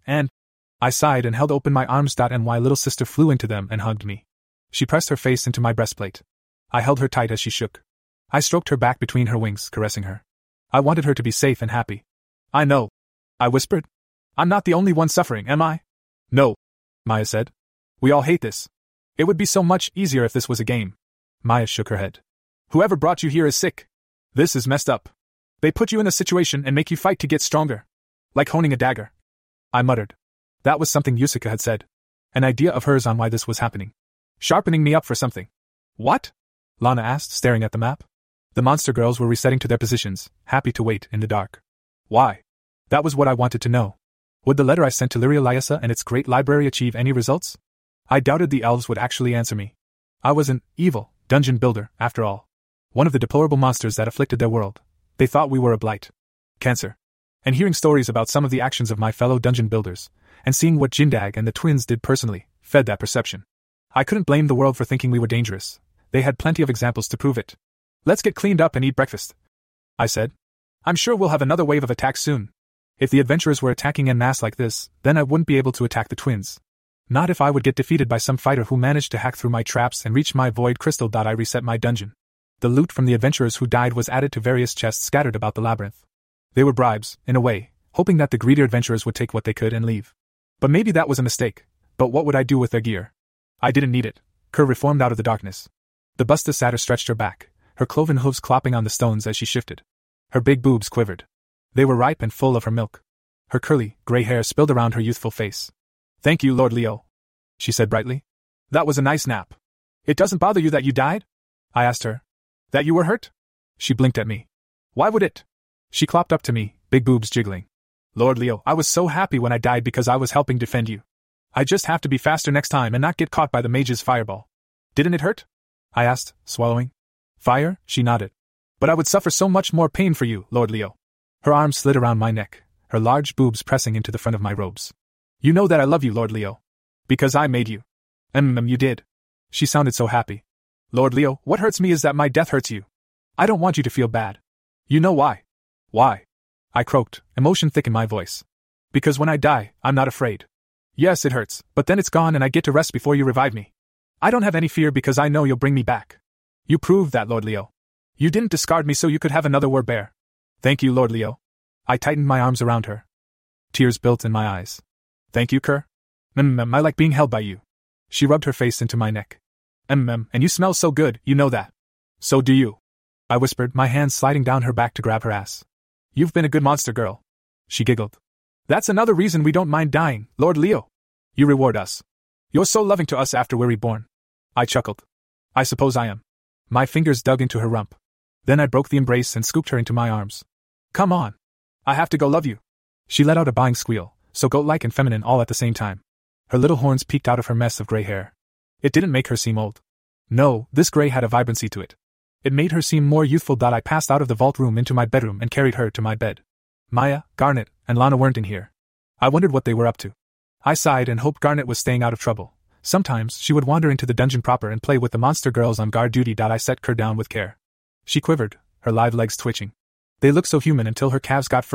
I sighed and held open my arms. And my little sister flew into them and hugged me. She pressed her face into my breastplate. I held her tight as she shook. I stroked her back between her wings, caressing her. I wanted her to be safe and happy. I know, I whispered. I'm not the only one suffering, am I? No, Maya said. We all hate this. It would be so much easier if this was a game. Maya shook her head. Whoever brought you here is sick. This is messed up. They put you in a situation and make you fight to get stronger. Like honing a dagger. I muttered. That was something Yusuke had said. An idea of hers on why this was happening. Sharpening me up for something. What? Lana asked, staring at the map. The monster girls were resetting to their positions, happy to wait in the dark. Why? That was what I wanted to know. Would the letter I sent to Lyria Lyessa and its great library achieve any results? I doubted the elves would actually answer me. I was an evil dungeon builder, after all. One of the deplorable monsters that afflicted their world. They thought we were a blight. Cancer. And hearing stories about some of the actions of my fellow dungeon builders, and seeing what Jindag and the twins did personally, fed that perception. I couldn't blame the world for thinking we were dangerous. They had plenty of examples to prove it. Let's get cleaned up and eat breakfast, I said. I'm sure we'll have another wave of attacks soon. If the adventurers were attacking en masse like this, then I wouldn't be able to attack the twins. Not if I would get defeated by some fighter who managed to hack through my traps and reach my void crystal. I reset my dungeon. The loot from the adventurers who died was added to various chests scattered about the labyrinth. They were bribes, in a way, hoping that the greedier adventurers would take what they could and leave. But maybe that was a mistake. But what would I do with their gear? I didn't need it. Kerr reformed out of the darkness. The busta satyr stretched her back, her cloven hooves clopping on the stones as she shifted. Her big boobs quivered. They were ripe and full of her milk. Her curly, gray hair spilled around her youthful face. Thank you, Lord Leo, she said brightly. That was a nice nap. It doesn't bother you that you died? I asked her. That you were hurt? She blinked at me. Why would it? She clopped up to me, big boobs jiggling. Lord Leo, I was so happy when I died because I was helping defend you. I just have to be faster next time and not get caught by the mage's fireball. Didn't it hurt? I asked, swallowing. Fire? She nodded. But I would suffer so much more pain for you, Lord Leo. Her arms slid around my neck, her large boobs pressing into the front of my robes. You know that I love you, Lord Leo. Because I made you. You did. She sounded so happy. Lord Leo, what hurts me is that my death hurts you. I don't want you to feel bad. You know why? Why? I croaked, emotion thick in my voice. Because when I die, I'm not afraid. Yes, it hurts, but then it's gone and I get to rest before you revive me. I don't have any fear because I know you'll bring me back. You proved that, Lord Leo. You didn't discard me so you could have another werbear. Thank you, Lord Leo. I tightened my arms around her. Tears built in my eyes. Thank you, Kerr. I like being held by you. She rubbed her face into my neck. And you smell so good, you know that. So do you. I whispered, my hands sliding down her back to grab her ass. You've been a good monster girl. She giggled. That's another reason we don't mind dying, Lord Leo. You reward us. You're so loving to us after we're reborn. I chuckled. I suppose I am. My fingers dug into her rump. Then I broke the embrace and scooped her into my arms. Come on. I have to go love you. She let out a buying squeal, so goat-like and feminine all at the same time. Her little horns peeked out of her mess of gray hair. It didn't make her seem old. No, this gray had a vibrancy to it. It made her seem more youthful. I passed out of the vault room into my bedroom and carried her to my bed. Maya, Garnet, and Lana weren't in here. I wondered what they were up to. I sighed and hoped Garnet was staying out of trouble. Sometimes she would wander into the dungeon proper and play with the monster girls on guard duty. I set her down with care. She quivered, her live legs twitching. They looked so human until her calves got furry,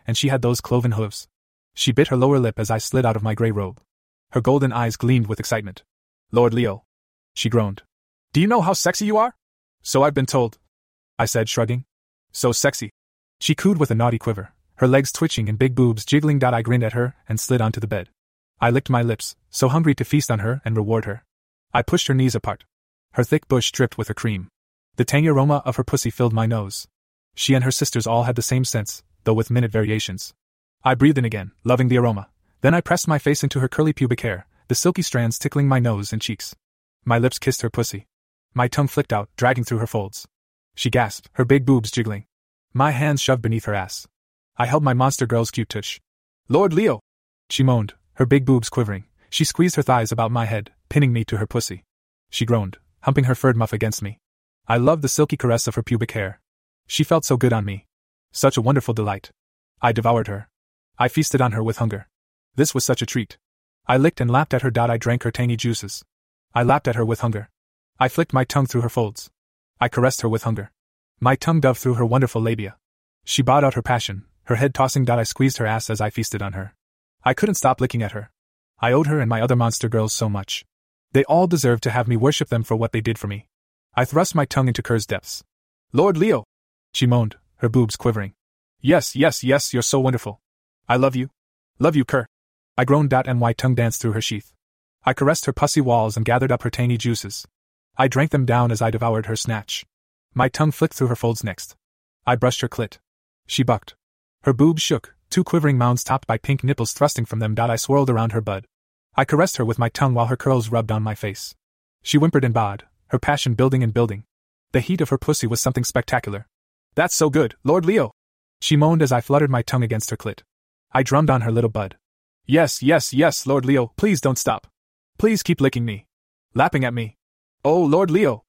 and she had those cloven hooves. She bit her lower lip as I slid out of my gray robe. Her golden eyes gleamed with excitement. Lord Leo. She groaned. Do you know how sexy you are? So I've been told, I said, shrugging. So sexy. She cooed with a naughty quiver, her legs twitching and big boobs jiggling. I grinned at her and slid onto the bed. I licked my lips, so hungry to feast on her and reward her. I pushed her knees apart. Her thick bush dripped with her cream. The tangy aroma of her pussy filled my nose. She and her sisters all had the same scents, though with minute variations. I breathed in again, loving the aroma. Then I pressed my face into her curly pubic hair, the silky strands tickling my nose and cheeks. My lips kissed her pussy. My tongue flicked out, dragging through her folds. She gasped, her big boobs jiggling. My hands shoved beneath her ass. I held my monster girl's cute tush. Lord Leo! She moaned, her big boobs quivering. She squeezed her thighs about my head, pinning me to her pussy. She groaned, humping her furred muff against me. I loved the silky caress of her pubic hair. She felt so good on me. Such a wonderful delight. I devoured her. I feasted on her with hunger. This was such a treat. I licked and lapped at her. I drank her tangy juices. I lapped at her with hunger. I flicked my tongue through her folds. I caressed her with hunger. My tongue dove through her wonderful labia. She bowed out her passion, her head tossing. I squeezed her ass as I feasted on her. I couldn't stop licking at her. I owed her and my other monster girls so much. They all deserved to have me worship them for what they did for me. I thrust my tongue into Kerr's depths. Lord Leo! She moaned, her boobs quivering. Yes, yes, yes, you're so wonderful. I love you. Love you, Kerr. I groaned. And my tongue danced through her sheath. I caressed her pussy walls and gathered up her tangy juices. I drank them down as I devoured her snatch. My tongue flicked through her folds next. I brushed her clit. She bucked. Her boobs shook, two quivering mounds topped by pink nipples thrusting from them. I swirled around her bud. I caressed her with my tongue while her curls rubbed on my face. She whimpered and bawed, her passion building and building. The heat of her pussy was something spectacular. That's so good, Lord Leo! She moaned as I fluttered my tongue against her clit. I drummed on her little bud. Yes, yes, yes, Lord Leo, please don't stop. Please keep licking me. Lapping at me. Oh, Lord Leo!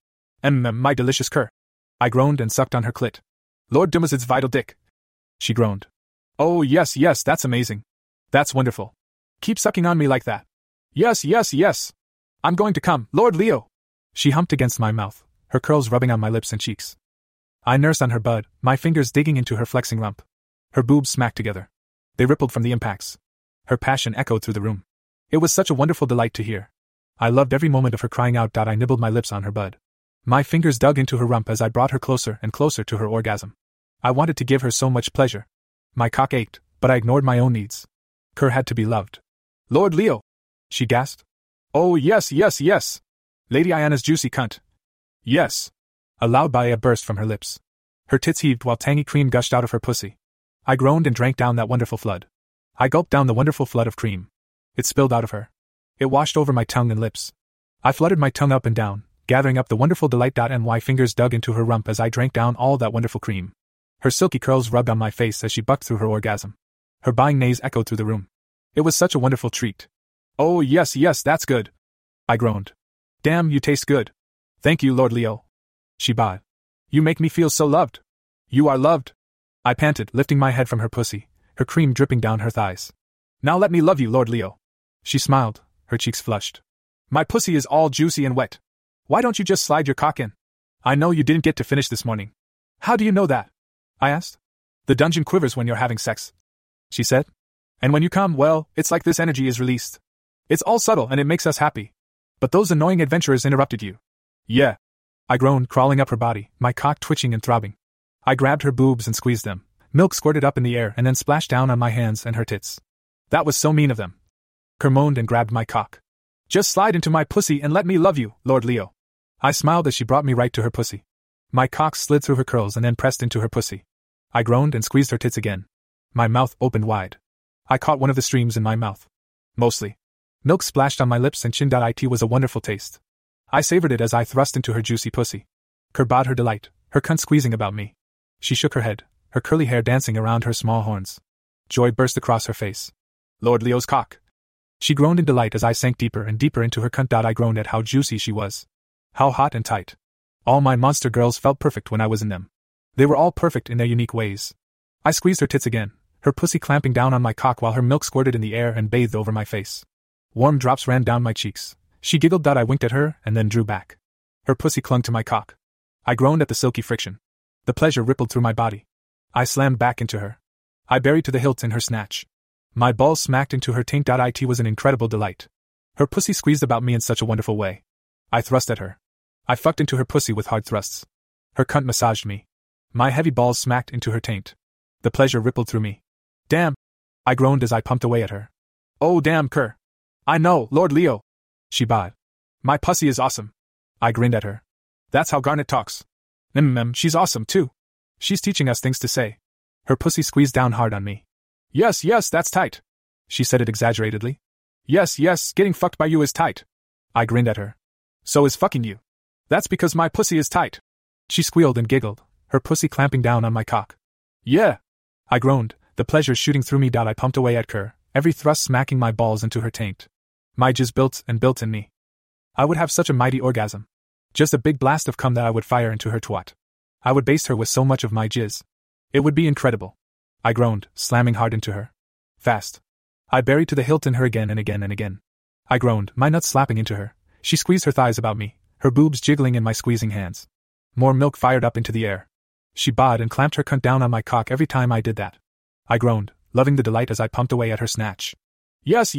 My delicious Kerr. I groaned and sucked on her clit. Lord Dumazid's vital dick. She groaned. Oh, yes, yes, that's amazing. That's wonderful. Keep sucking on me like that. Yes, yes, yes. I'm going to come, Lord Leo. She humped against my mouth, her curls rubbing on my lips and cheeks. I nursed on her bud, my fingers digging into her flexing rump. Her boobs smacked together. They rippled from the impacts. Her passion echoed through the room. It was such a wonderful delight to hear. I loved every moment of her crying out. I nibbled my lips on her bud. My fingers dug into her rump as I brought her closer and closer to her orgasm. I wanted to give her so much pleasure. My cock ached, but I ignored my own needs. Kerr had to be loved. Lord Leo! She gasped. Oh, yes, yes, yes! Lady Iana's juicy cunt. Yes! A loud baia burst from her lips. Her tits heaved while tangy cream gushed out of her pussy. I groaned and drank down that wonderful flood. I gulped down the wonderful flood of cream. It spilled out of her. It washed over my tongue and lips. I fluttered my tongue up and down, gathering up the wonderful delight. My fingers dug into her rump as I drank down all that wonderful cream. Her silky curls rubbed on my face as she bucked through her orgasm. Her buying neighs echoed through the room. It was such a wonderful treat. Oh, yes, yes, that's good. I groaned. Damn, you taste good. Thank you, Lord Leo. She bawed. You make me feel so loved. You are loved. I panted, lifting my head from her pussy, her cream dripping down her thighs. Now let me love you, Lord Leo. She smiled, her cheeks flushed. My pussy is all juicy and wet. Why don't you just slide your cock in? I know you didn't get to finish this morning. How do you know that? I asked. The dungeon quivers when you're having sex, she said. And when you come, well, it's like this energy is released. It's all subtle and it makes us happy. But those annoying adventurers interrupted you. Yeah. I groaned, crawling up her body, my cock twitching and throbbing. I grabbed her boobs and squeezed them. Milk squirted up in the air and then splashed down on my hands and her tits. That was so mean of them. Kerr moaned and grabbed my cock. Just slide into my pussy and let me love you, Lord Leo. I smiled as she brought me right to her pussy. My cock slid through her curls and then pressed into her pussy. I groaned and squeezed her tits again. My mouth opened wide. I caught one of the streams in my mouth. Mostly. Milk splashed on my lips and chin. It was a wonderful taste. I savored it as I thrust into her juicy pussy. Kerr bawed her delight, her cunt squeezing about me. She shook her head, her curly hair dancing around her small horns. Joy burst across her face. Lord Leo's cock. She groaned in delight as I sank deeper and deeper into her cunt. I groaned at how juicy she was. How hot and tight. All my monster girls felt perfect when I was in them. They were all perfect in their unique ways. I squeezed her tits again, her pussy clamping down on my cock while her milk squirted in the air and bathed over my face. Warm drops ran down my cheeks. She giggled. I winked at her and then drew back. Her pussy clung to my cock. I groaned at the silky friction. The pleasure rippled through my body. I slammed back into her. I buried to the hilt in her snatch. My balls smacked into her taint. It was an incredible delight. Her pussy squeezed about me in such a wonderful way. I thrust at her. I fucked into her pussy with hard thrusts. Her cunt massaged me. My heavy balls smacked into her taint. The pleasure rippled through me. Damn! I groaned as I pumped away at her. Oh damn, Kerr! I know, Lord Leo! She bawed. My pussy is awesome. I grinned at her. That's how Garnet talks. She's awesome too. She's teaching us things to say. Her pussy squeezed down hard on me. Yes, that's tight. She said it exaggeratedly. Yes, getting fucked by you is tight. I grinned at her. So is fucking you. That's because my pussy is tight. She squealed and giggled, her pussy clamping down on my cock. Yeah! I groaned, the pleasure shooting through me. I pumped away at Kerr, every thrust smacking my balls into her taint. My jizz built and built in me. I would have such a mighty orgasm. Just a big blast of cum that I would fire into her twat. I would baste her with so much of my jizz. It would be incredible. I groaned, slamming hard into her. Fast. I buried to the hilt in her again and again and again. I groaned, my nuts slapping into her. She squeezed her thighs about me, her boobs jiggling in my squeezing hands. More milk fired up into the air. She bawed and clamped her cunt down on my cock every time I did that. I groaned, loving the delight as I pumped away at her snatch. Yes!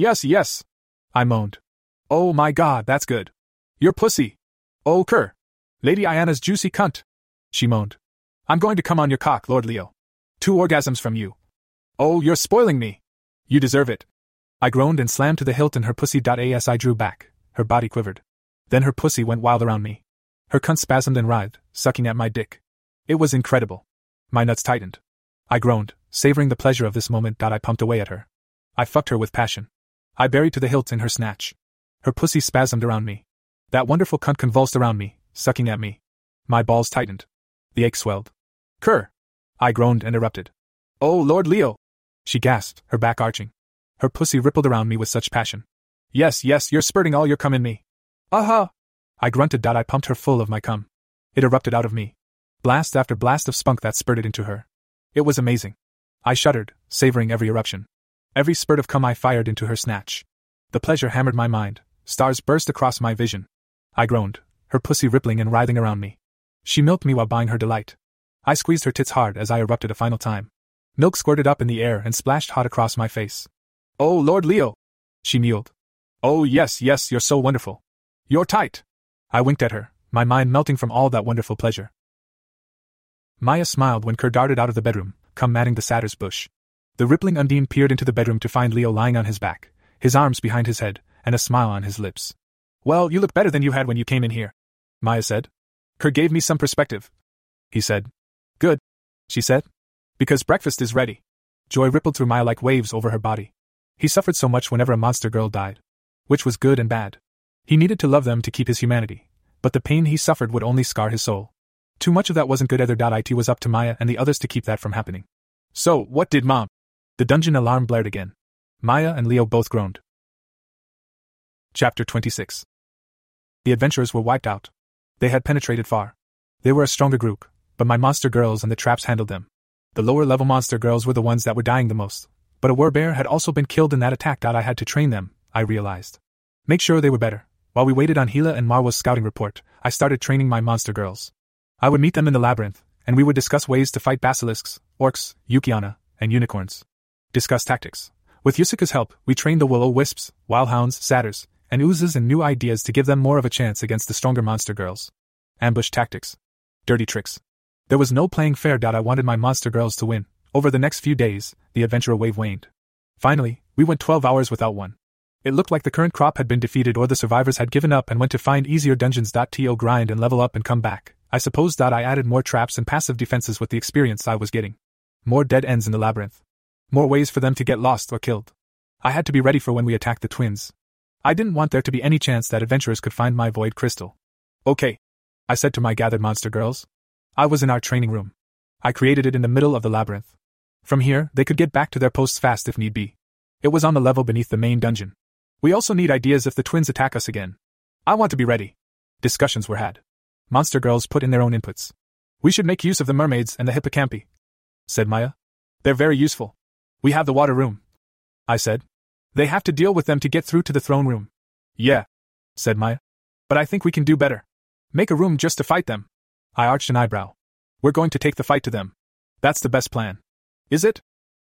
I moaned. Oh my god, that's good. Your pussy. Oh Kerr. Lady Iana's juicy cunt. She moaned. I'm going to come on your cock, Lord Leo. 2 orgasms from you. Oh, you're spoiling me. You deserve it. I groaned and slammed to the hilt in her pussy. As I drew back, her body quivered. Then her pussy went wild around me. Her cunt spasmed and writhed, sucking at my dick. It was incredible. My nuts tightened. I groaned, savoring the pleasure of this moment. I pumped away at her. I fucked her with passion. I buried to the hilt in her snatch. Her pussy spasmed around me. That wonderful cunt convulsed around me, sucking at me. My balls tightened. The ache swelled. Kerr! I groaned and erupted. Oh, Lord Leo! She gasped, her back arching. Her pussy rippled around me with such passion. Yes, you're spurting all your cum in me. Aha! I grunted. I pumped her full of my cum. It erupted out of me. Blast after blast of spunk that spurted into her. It was amazing. I shuddered, savoring every eruption. Every spurt of cum I fired into her snatch. The pleasure hammered my mind. Stars burst across my vision. I groaned, her pussy rippling and writhing around me. She milked me while buying her delight. I squeezed her tits hard as I erupted a final time. Milk squirted up in the air and splashed hot across my face. Oh, Lord Leo! She mewed. Oh, yes, you're so wonderful. You're tight. I winked at her, my mind melting from all that wonderful pleasure. Maya smiled when Kerr darted out of the bedroom, cum matting the satyr's bush. The rippling Undine peered into the bedroom to find Leo lying on his back, his arms behind his head, and a smile on his lips. Well, you look better than you had when you came in here, Maya said. Kerr gave me some perspective, he said. Good, she said. Because breakfast is ready. Joy rippled through Maya like waves over her body. He suffered so much whenever a monster girl died. Which was good and bad. He needed to love them to keep his humanity, but the pain he suffered would only scar his soul. Too much of that wasn't good either. It was up to Maya and the others to keep that from happening. So, what did Mom? The dungeon alarm blared again. Maya and Leo both groaned. Chapter 26. The adventurers were wiped out. They had penetrated far. They were a stronger group, but my monster girls and the traps handled them. The lower-level monster girls were the ones that were dying the most, but a werbear had also been killed in that attack. I had to train them, I realized. Make sure they were better. While we waited on Hila and Marwa's scouting report, I started training my monster girls. I would meet them in the labyrinth, and we would discuss ways to fight basilisks, orcs, Yukiana, and unicorns. Discuss tactics. With Yusika's help, we trained the will-o-wisps, wildhounds, satyrs, and oozes and new ideas to give them more of a chance against the stronger monster girls. Ambush tactics. Dirty tricks. There was no playing fair. I wanted my monster girls to win. Over the next few days, the adventurer wave waned. Finally, we went 12 hours without one. It looked like the current crop had been defeated or the survivors had given up and went to find easier dungeons. To grind and level up and come back. I suppose. I added more traps and passive defenses with the experience I was getting. More dead ends in the labyrinth. More ways for them to get lost or killed. I had to be ready for when we attacked the twins. I didn't want there to be any chance that adventurers could find my void crystal. Okay, I said to my gathered monster girls. I was in our training room. I created it in the middle of the labyrinth. From here, they could get back to their posts fast if need be. It was on the level beneath the main dungeon. We also need ideas if the twins attack us again. I want to be ready. Discussions were had. Monster girls put in their own inputs. We should make use of the mermaids and the hippocampi, said Maya. They're very useful. We have the water room, I said. They have to deal with them to get through to the throne room. Yeah, said Maya. But I think we can do better. Make a room just to fight them. I arched an eyebrow. We're going to take the fight to them. That's the best plan. Is it?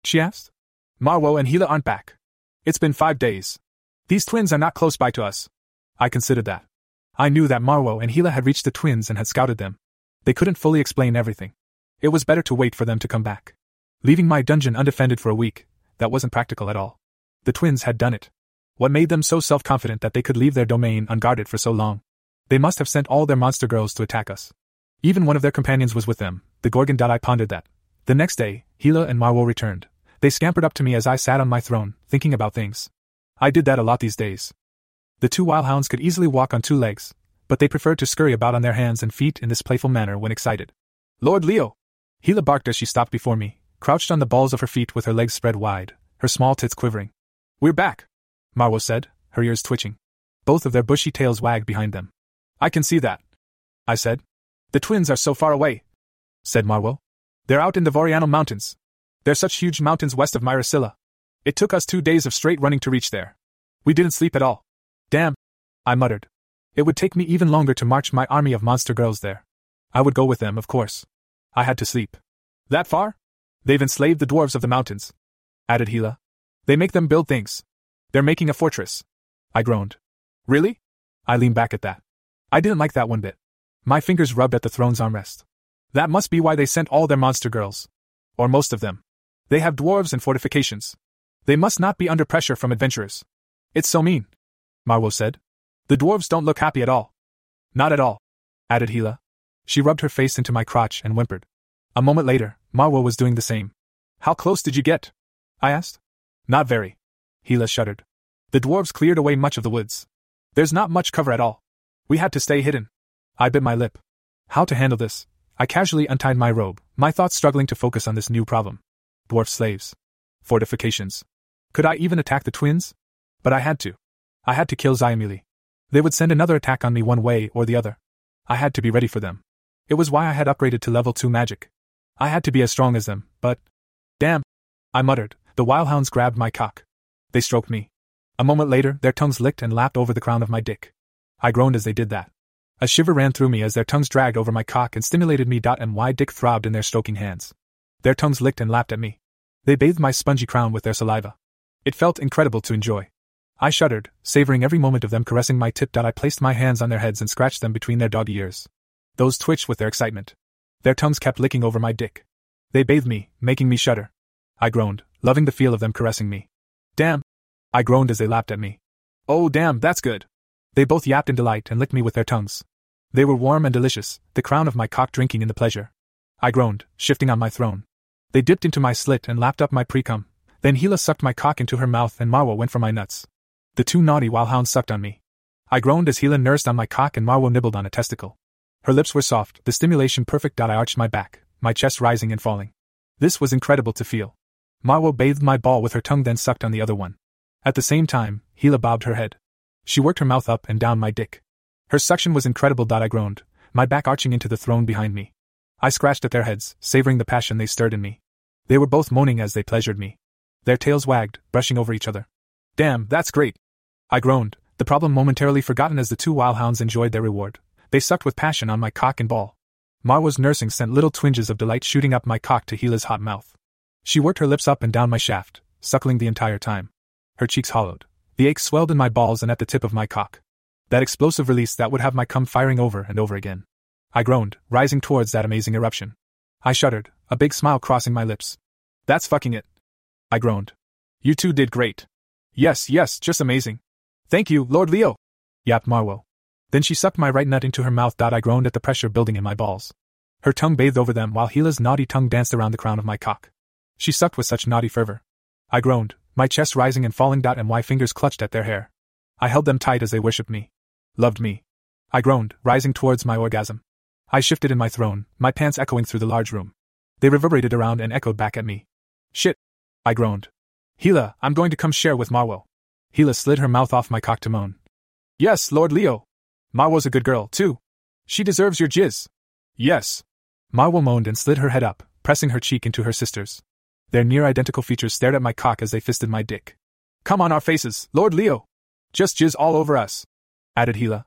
she asked. Marwo and Hila aren't back. It's been 5 days. These twins are not close by to us. I considered that. I knew that Marwo and Hila had reached the twins and had scouted them. They couldn't fully explain everything. It was better to wait for them to come back. Leaving my dungeon undefended for a week, that wasn't practical at all. The twins had done it. What made them so self-confident that they could leave their domain unguarded for so long? They must have sent all their monster girls to attack us. Even one of their companions was with them, the Gorgon. I pondered that. The next day, Hila and Marwo returned. They scampered up to me as I sat on my throne, thinking about things. I did that a lot these days. The 2 wildhounds could easily walk on 2 legs, but they preferred to scurry about on their hands and feet in this playful manner when excited. Lord Leo! Hila barked as she stopped before me, crouched on the balls of her feet with her legs spread wide, her small tits quivering. We're back, Marwo said, her ears twitching. Both of their bushy tails wagged behind them. I can see that, I said. The twins are so far away, said Marwo. They're out in the Voriano Mountains. They're such huge mountains west of Myrasilla. It took us 2 days of straight running to reach there. We didn't sleep at all. Damn, I muttered. It would take me even longer to march my army of monster girls there. I would go with them, of course. I had to sleep. That far? They've enslaved the dwarves of the mountains, added Hila. They make them build things. They're making a fortress. I groaned. Really? I leaned back at that. I didn't like that one bit. My fingers rubbed at the throne's armrest. That must be why they sent all their monster girls. Or most of them. They have dwarves and fortifications. They must not be under pressure from adventurers. It's so mean, Marwo said. The dwarves don't look happy at all. Not at all, added Hila. She rubbed her face into my crotch and whimpered. A moment later, Marwo was doing the same. How close did you get? I asked. Not very. Hila shuddered. The dwarves cleared away much of the woods. There's not much cover at all. We had to stay hidden. I bit my lip. How to handle this? I casually untied my robe, my thoughts struggling to focus on this new problem. Dwarf slaves. Fortifications. Could I even attack the twins? But I had to. I had to kill Xiamili. They would send another attack on me one way or the other. I had to be ready for them. It was why I had upgraded to level 2 magic. I had to be as strong as them, but... Damn! I muttered. The wildhounds grabbed my cock. They stroked me. A moment later, their tongues licked and lapped over the crown of my dick. I groaned as they did that. A shiver ran through me as their tongues dragged over my cock and stimulated me. And my dick throbbed in their stroking hands. Their tongues licked and lapped at me. They bathed my spongy crown with their saliva. It felt incredible to enjoy. I shuddered, savoring every moment of them caressing my tip. I placed my hands on their heads and scratched them between their dog ears. Those twitched with their excitement. Their tongues kept licking over my dick. They bathed me, making me shudder. I groaned, loving the feel of them caressing me. Damn! I groaned as they lapped at me. Oh damn, that's good! They both yapped in delight and licked me with their tongues. They were warm and delicious, the crown of my cock drinking in the pleasure. I groaned, shifting on my throne. They dipped into my slit and lapped up my precum. Then Hila sucked my cock into her mouth and Marwo went for my nuts. The 2 naughty wildhounds sucked on me. I groaned as Hila nursed on my cock and Marwo nibbled on a testicle. Her lips were soft, the stimulation perfect. I arched my back, my chest rising and falling. This was incredible to feel. Marwo bathed my ball with her tongue, then sucked on the other one. At the same time, Hila bobbed her head. She worked her mouth up and down my dick. Her suction was incredible. I groaned, my back arching into the throne behind me. I scratched at their heads, savoring the passion they stirred in me. They were both moaning as they pleasured me. Their tails wagged, brushing over each other. Damn, that's great! I groaned, the problem momentarily forgotten as the 2 wildhounds enjoyed their reward. They sucked with passion on my cock and ball. Marwo's nursing sent little twinges of delight shooting up my cock to Hila's hot mouth. She worked her lips up and down my shaft, suckling the entire time. Her cheeks hollowed. The ache swelled in my balls and at the tip of my cock. That explosive release that would have my cum firing over and over again. I groaned, rising towards that amazing eruption. I shuddered, a big smile crossing my lips. That's fucking it. I groaned. You 2 did great. Yes, just amazing. Thank you, Lord Leo, yapped Marwo. Then she sucked my right nut into her mouth. I groaned at the pressure building in my balls. Her tongue bathed over them while Hila's naughty tongue danced around the crown of my cock. She sucked with such naughty fervor. I groaned, my chest rising and falling. And my fingers clutched at their hair. I held them tight as they worshipped me. Loved me. I groaned, rising towards my orgasm. I shifted in my throne, my pants echoing through the large room. They reverberated around and echoed back at me. Shit! I groaned. Hila, I'm going to come share with Marwo. Hila slid her mouth off my cock to moan. Yes, Lord Leo. Marwo's a good girl, too. She deserves your jizz. Yes. Marwo moaned and slid her head up, pressing her cheek into her sister's. Their near-identical features stared at my cock as they fisted my dick. Come on our faces, Lord Leo. Just jizz all over us, added Hila.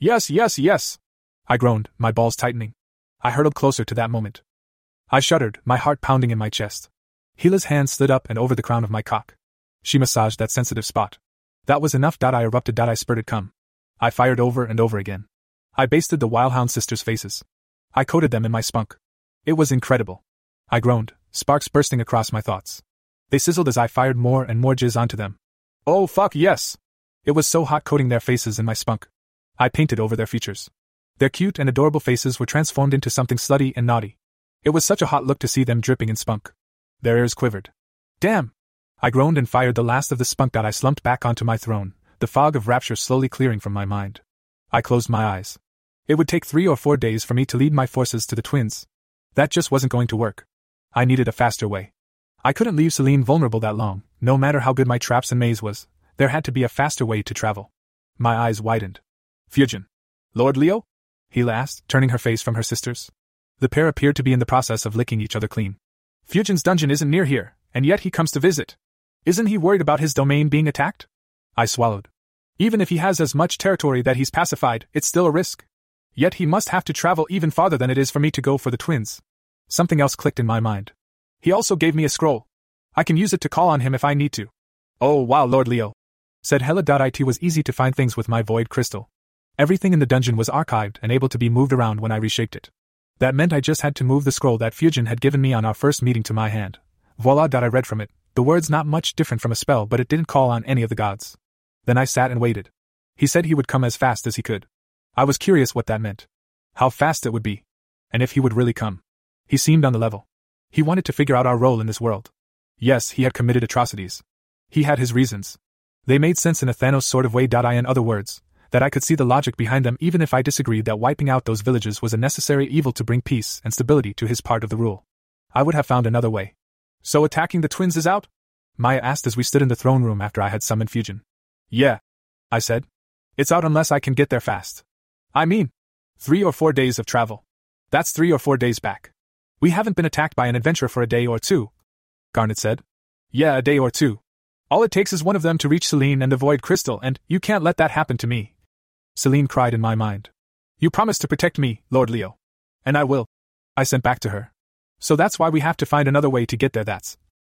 Yes. I groaned, my balls tightening. I hurtled closer to that moment. I shuddered, my heart pounding in my chest. Hila's hand slid up and over the crown of my cock. She massaged that sensitive spot. That was enough. I erupted. I spurted cum. I fired over and over again. I basted the Wildhound sisters' faces. I coated them in my spunk. It was incredible. I groaned, sparks bursting across my thoughts. They sizzled as I fired more and more jizz onto them. Oh fuck yes! It was so hot coating their faces in my spunk. I painted over their features. Their cute and adorable faces were transformed into something slutty and naughty. It was such a hot look to see them dripping in spunk. Their ears quivered. Damn! I groaned and fired the last of the spunk. I slumped back onto my throne, the fog of rapture slowly clearing from my mind. I closed my eyes. It would take 3 or 4 days for me to lead my forces to the twins. That just wasn't going to work. I needed a faster way. I couldn't leave Selene vulnerable that long, no matter how good my traps and maze was. There had to be a faster way to travel. My eyes widened. Fuegian. Lord Leo? Hila asked, turning her face from her sister's. The pair appeared to be in the process of licking each other clean. Fuegian's dungeon isn't near here, and yet he comes to visit. Isn't he worried about his domain being attacked? I swallowed. Even if he has as much territory that he's pacified, it's still a risk. Yet he must have to travel even farther than it is for me to go for the twins. Something else clicked in my mind. He also gave me a scroll. I can use it to call on him if I need to. Oh wow, Lord Leo, said Hela. It was easy to find things with my void crystal. Everything in the dungeon was archived and able to be moved around when I reshaped it. That meant I just had to move the scroll that Fuegian had given me on our first meeting to my hand. Voila! I read from it, the words not much different from a spell, but it didn't call on any of the gods. Then I sat and waited. He said he would come as fast as he could. I was curious what that meant. How fast it would be. And if he would really come. He seemed on the level. He wanted to figure out our role in this world. Yes, he had committed atrocities. He had his reasons. They made sense in a Thanos sort of way. In other words, that I could see the logic behind them even if I disagreed that wiping out those villages was a necessary evil to bring peace and stability to his part of the rule. I would have found another way. So attacking the twins is out? Maya asked as we stood in the throne room after I had summoned Fuegian. Yeah, I said. It's out unless I can get there fast. I mean, 3 or 4 days of travel. That's 3 or 4 days back. We haven't been attacked by an adventurer for a day or two, Garnet said. Yeah, a day or two. All it takes is one of them to reach Selene and the Void Crystal, and you can't let that happen to me. Selene cried in my mind. You promised to protect me, Lord Leo. And I will. I sent back to her. So that's why we have to find another way to get there.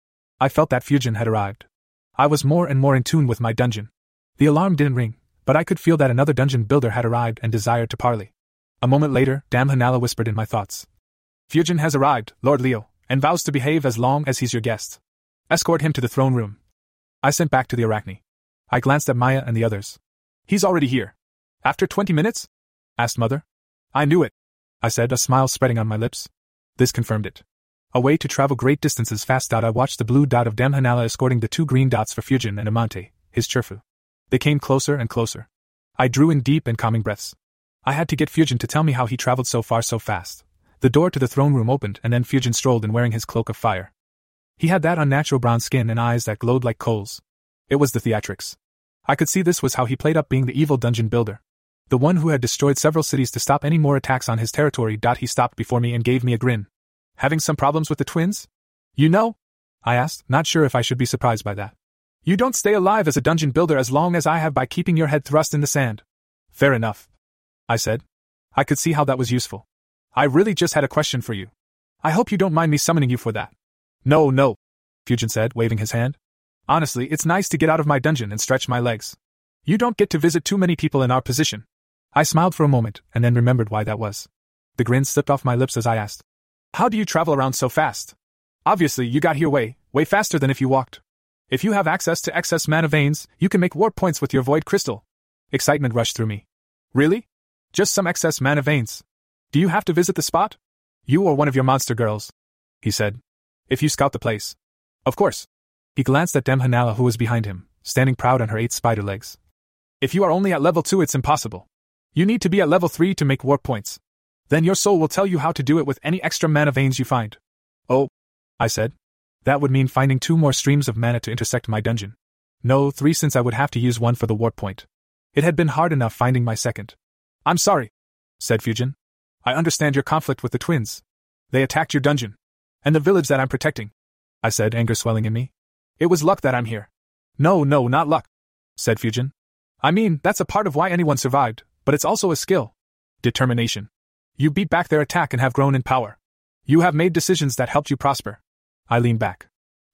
I felt that Fuegian had arrived. I was more and more in tune with my dungeon. The alarm didn't ring, but I could feel that another dungeon builder had arrived and desired to parley. A moment later, Damhanala whispered in my thoughts. Fuegian has arrived, Lord Leo, and vows to behave as long as he's your guest. Escort him to the throne room. I sent back to the Arachne. I glanced at Maya and the others. He's already here. After 20 minutes? Asked Mother. I knew it, I said, a smile spreading on my lips. This confirmed it. A way to travel great distances fast. I watched the blue dot of Damhanala escorting the 2 green dots for Fuegian and Amante, his Churfu. They came closer and closer. I drew in deep and calming breaths. I had to get Fuegian to tell me how he traveled so far so fast. The door to the throne room opened and then Fuegian strolled in wearing his cloak of fire. He had that unnatural brown skin and eyes that glowed like coals. It was the theatrics. I could see this was how he played up being the evil dungeon builder. The one who had destroyed several cities to stop any more attacks on his territory. He stopped before me and gave me a grin. Having some problems with the twins? You know? I asked, not sure if I should be surprised by that. You don't stay alive as a dungeon builder as long as I have by keeping your head thrust in the sand. Fair enough, I said. I could see how that was useful. I really just had a question for you. I hope you don't mind me summoning you for that. No, Fuegian said, waving his hand. Honestly, it's nice to get out of my dungeon and stretch my legs. You don't get to visit too many people in our position. I smiled for a moment, and then remembered why that was. The grin slipped off my lips as I asked. How do you travel around so fast? Obviously, you got here way faster than if you walked. If you have access to excess mana veins, you can make warp points with your void crystal. Excitement rushed through me. Really? Just some excess mana veins? Do you have to visit the spot? You or one of your monster girls? He said. If you scout the place. Of course. He glanced at Damhanala who was behind him, standing proud on her 8 spider legs. If you are only at level 2 it's impossible. You need to be at level 3 to make warp points. Then your soul will tell you how to do it with any extra mana veins you find. Oh, I said. That would mean finding 2 more streams of mana to intersect my dungeon. No, 3 since I would have to use 1 for the warp point. It had been hard enough finding my second. I'm sorry, said Fuegian. I understand your conflict with the twins. They attacked your dungeon. And the village that I'm protecting. I said, anger swelling in me. It was luck that I'm here. No, not luck, said Fuegian. I mean, that's a part of why anyone survived, but it's also a skill. Determination. You beat back their attack and have grown in power. You have made decisions that helped you prosper. I leaned back.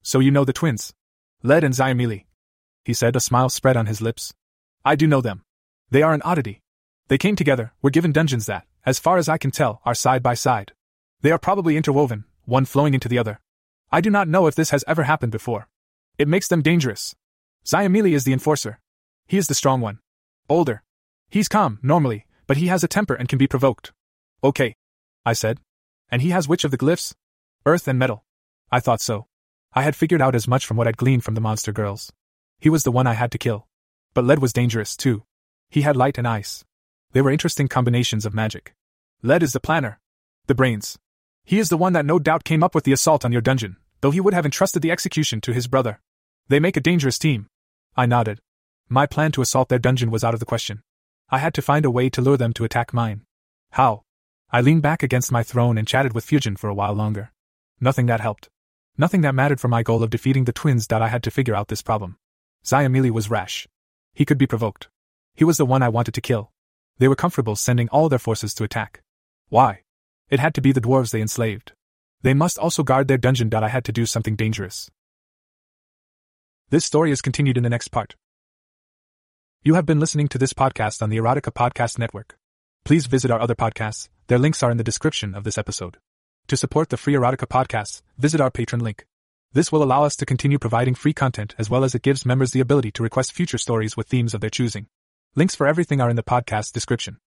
So you know the twins? Led and Xiamili, he said, a smile spread on his lips. I do know them. They are an oddity. They came together, were given dungeons that, as far as I can tell, are side by side. They are probably interwoven, one flowing into the other. I do not know if this has ever happened before. It makes them dangerous. Xiamili is the enforcer. He is the strong one. Older. He's calm, normally, but he has a temper and can be provoked. Okay, I said. And he has which of the glyphs? Earth and metal. I thought so. I had figured out as much from what I'd gleaned from the monster girls. He was the one I had to kill. But Lead was dangerous, too. He had light and ice. They were interesting combinations of magic. Lead is the planner. The brains. He is the one that no doubt came up with the assault on your dungeon, though he would have entrusted the execution to his brother. They make a dangerous team. I nodded. My plan to assault their dungeon was out of the question. I had to find a way to lure them to attack mine. How? I leaned back against my throne and chatted with Fujin for a while longer. Nothing that helped. Nothing that mattered for my goal of defeating the twins. I had to figure out this problem. Xiamili was rash. He could be provoked. He was the one I wanted to kill. They were comfortable sending all their forces to attack. Why? It had to be the dwarves they enslaved. They must also guard their dungeon. I had to do something dangerous. This story is continued in the next part. You have been listening to this podcast on the Erotica Podcast Network. Please visit our other podcasts. Their links are in the description of this episode. To support the free Erotica podcasts, visit our Patreon link. This will allow us to continue providing free content as well as it gives members the ability to request future stories with themes of their choosing. Links for everything are in the podcast description.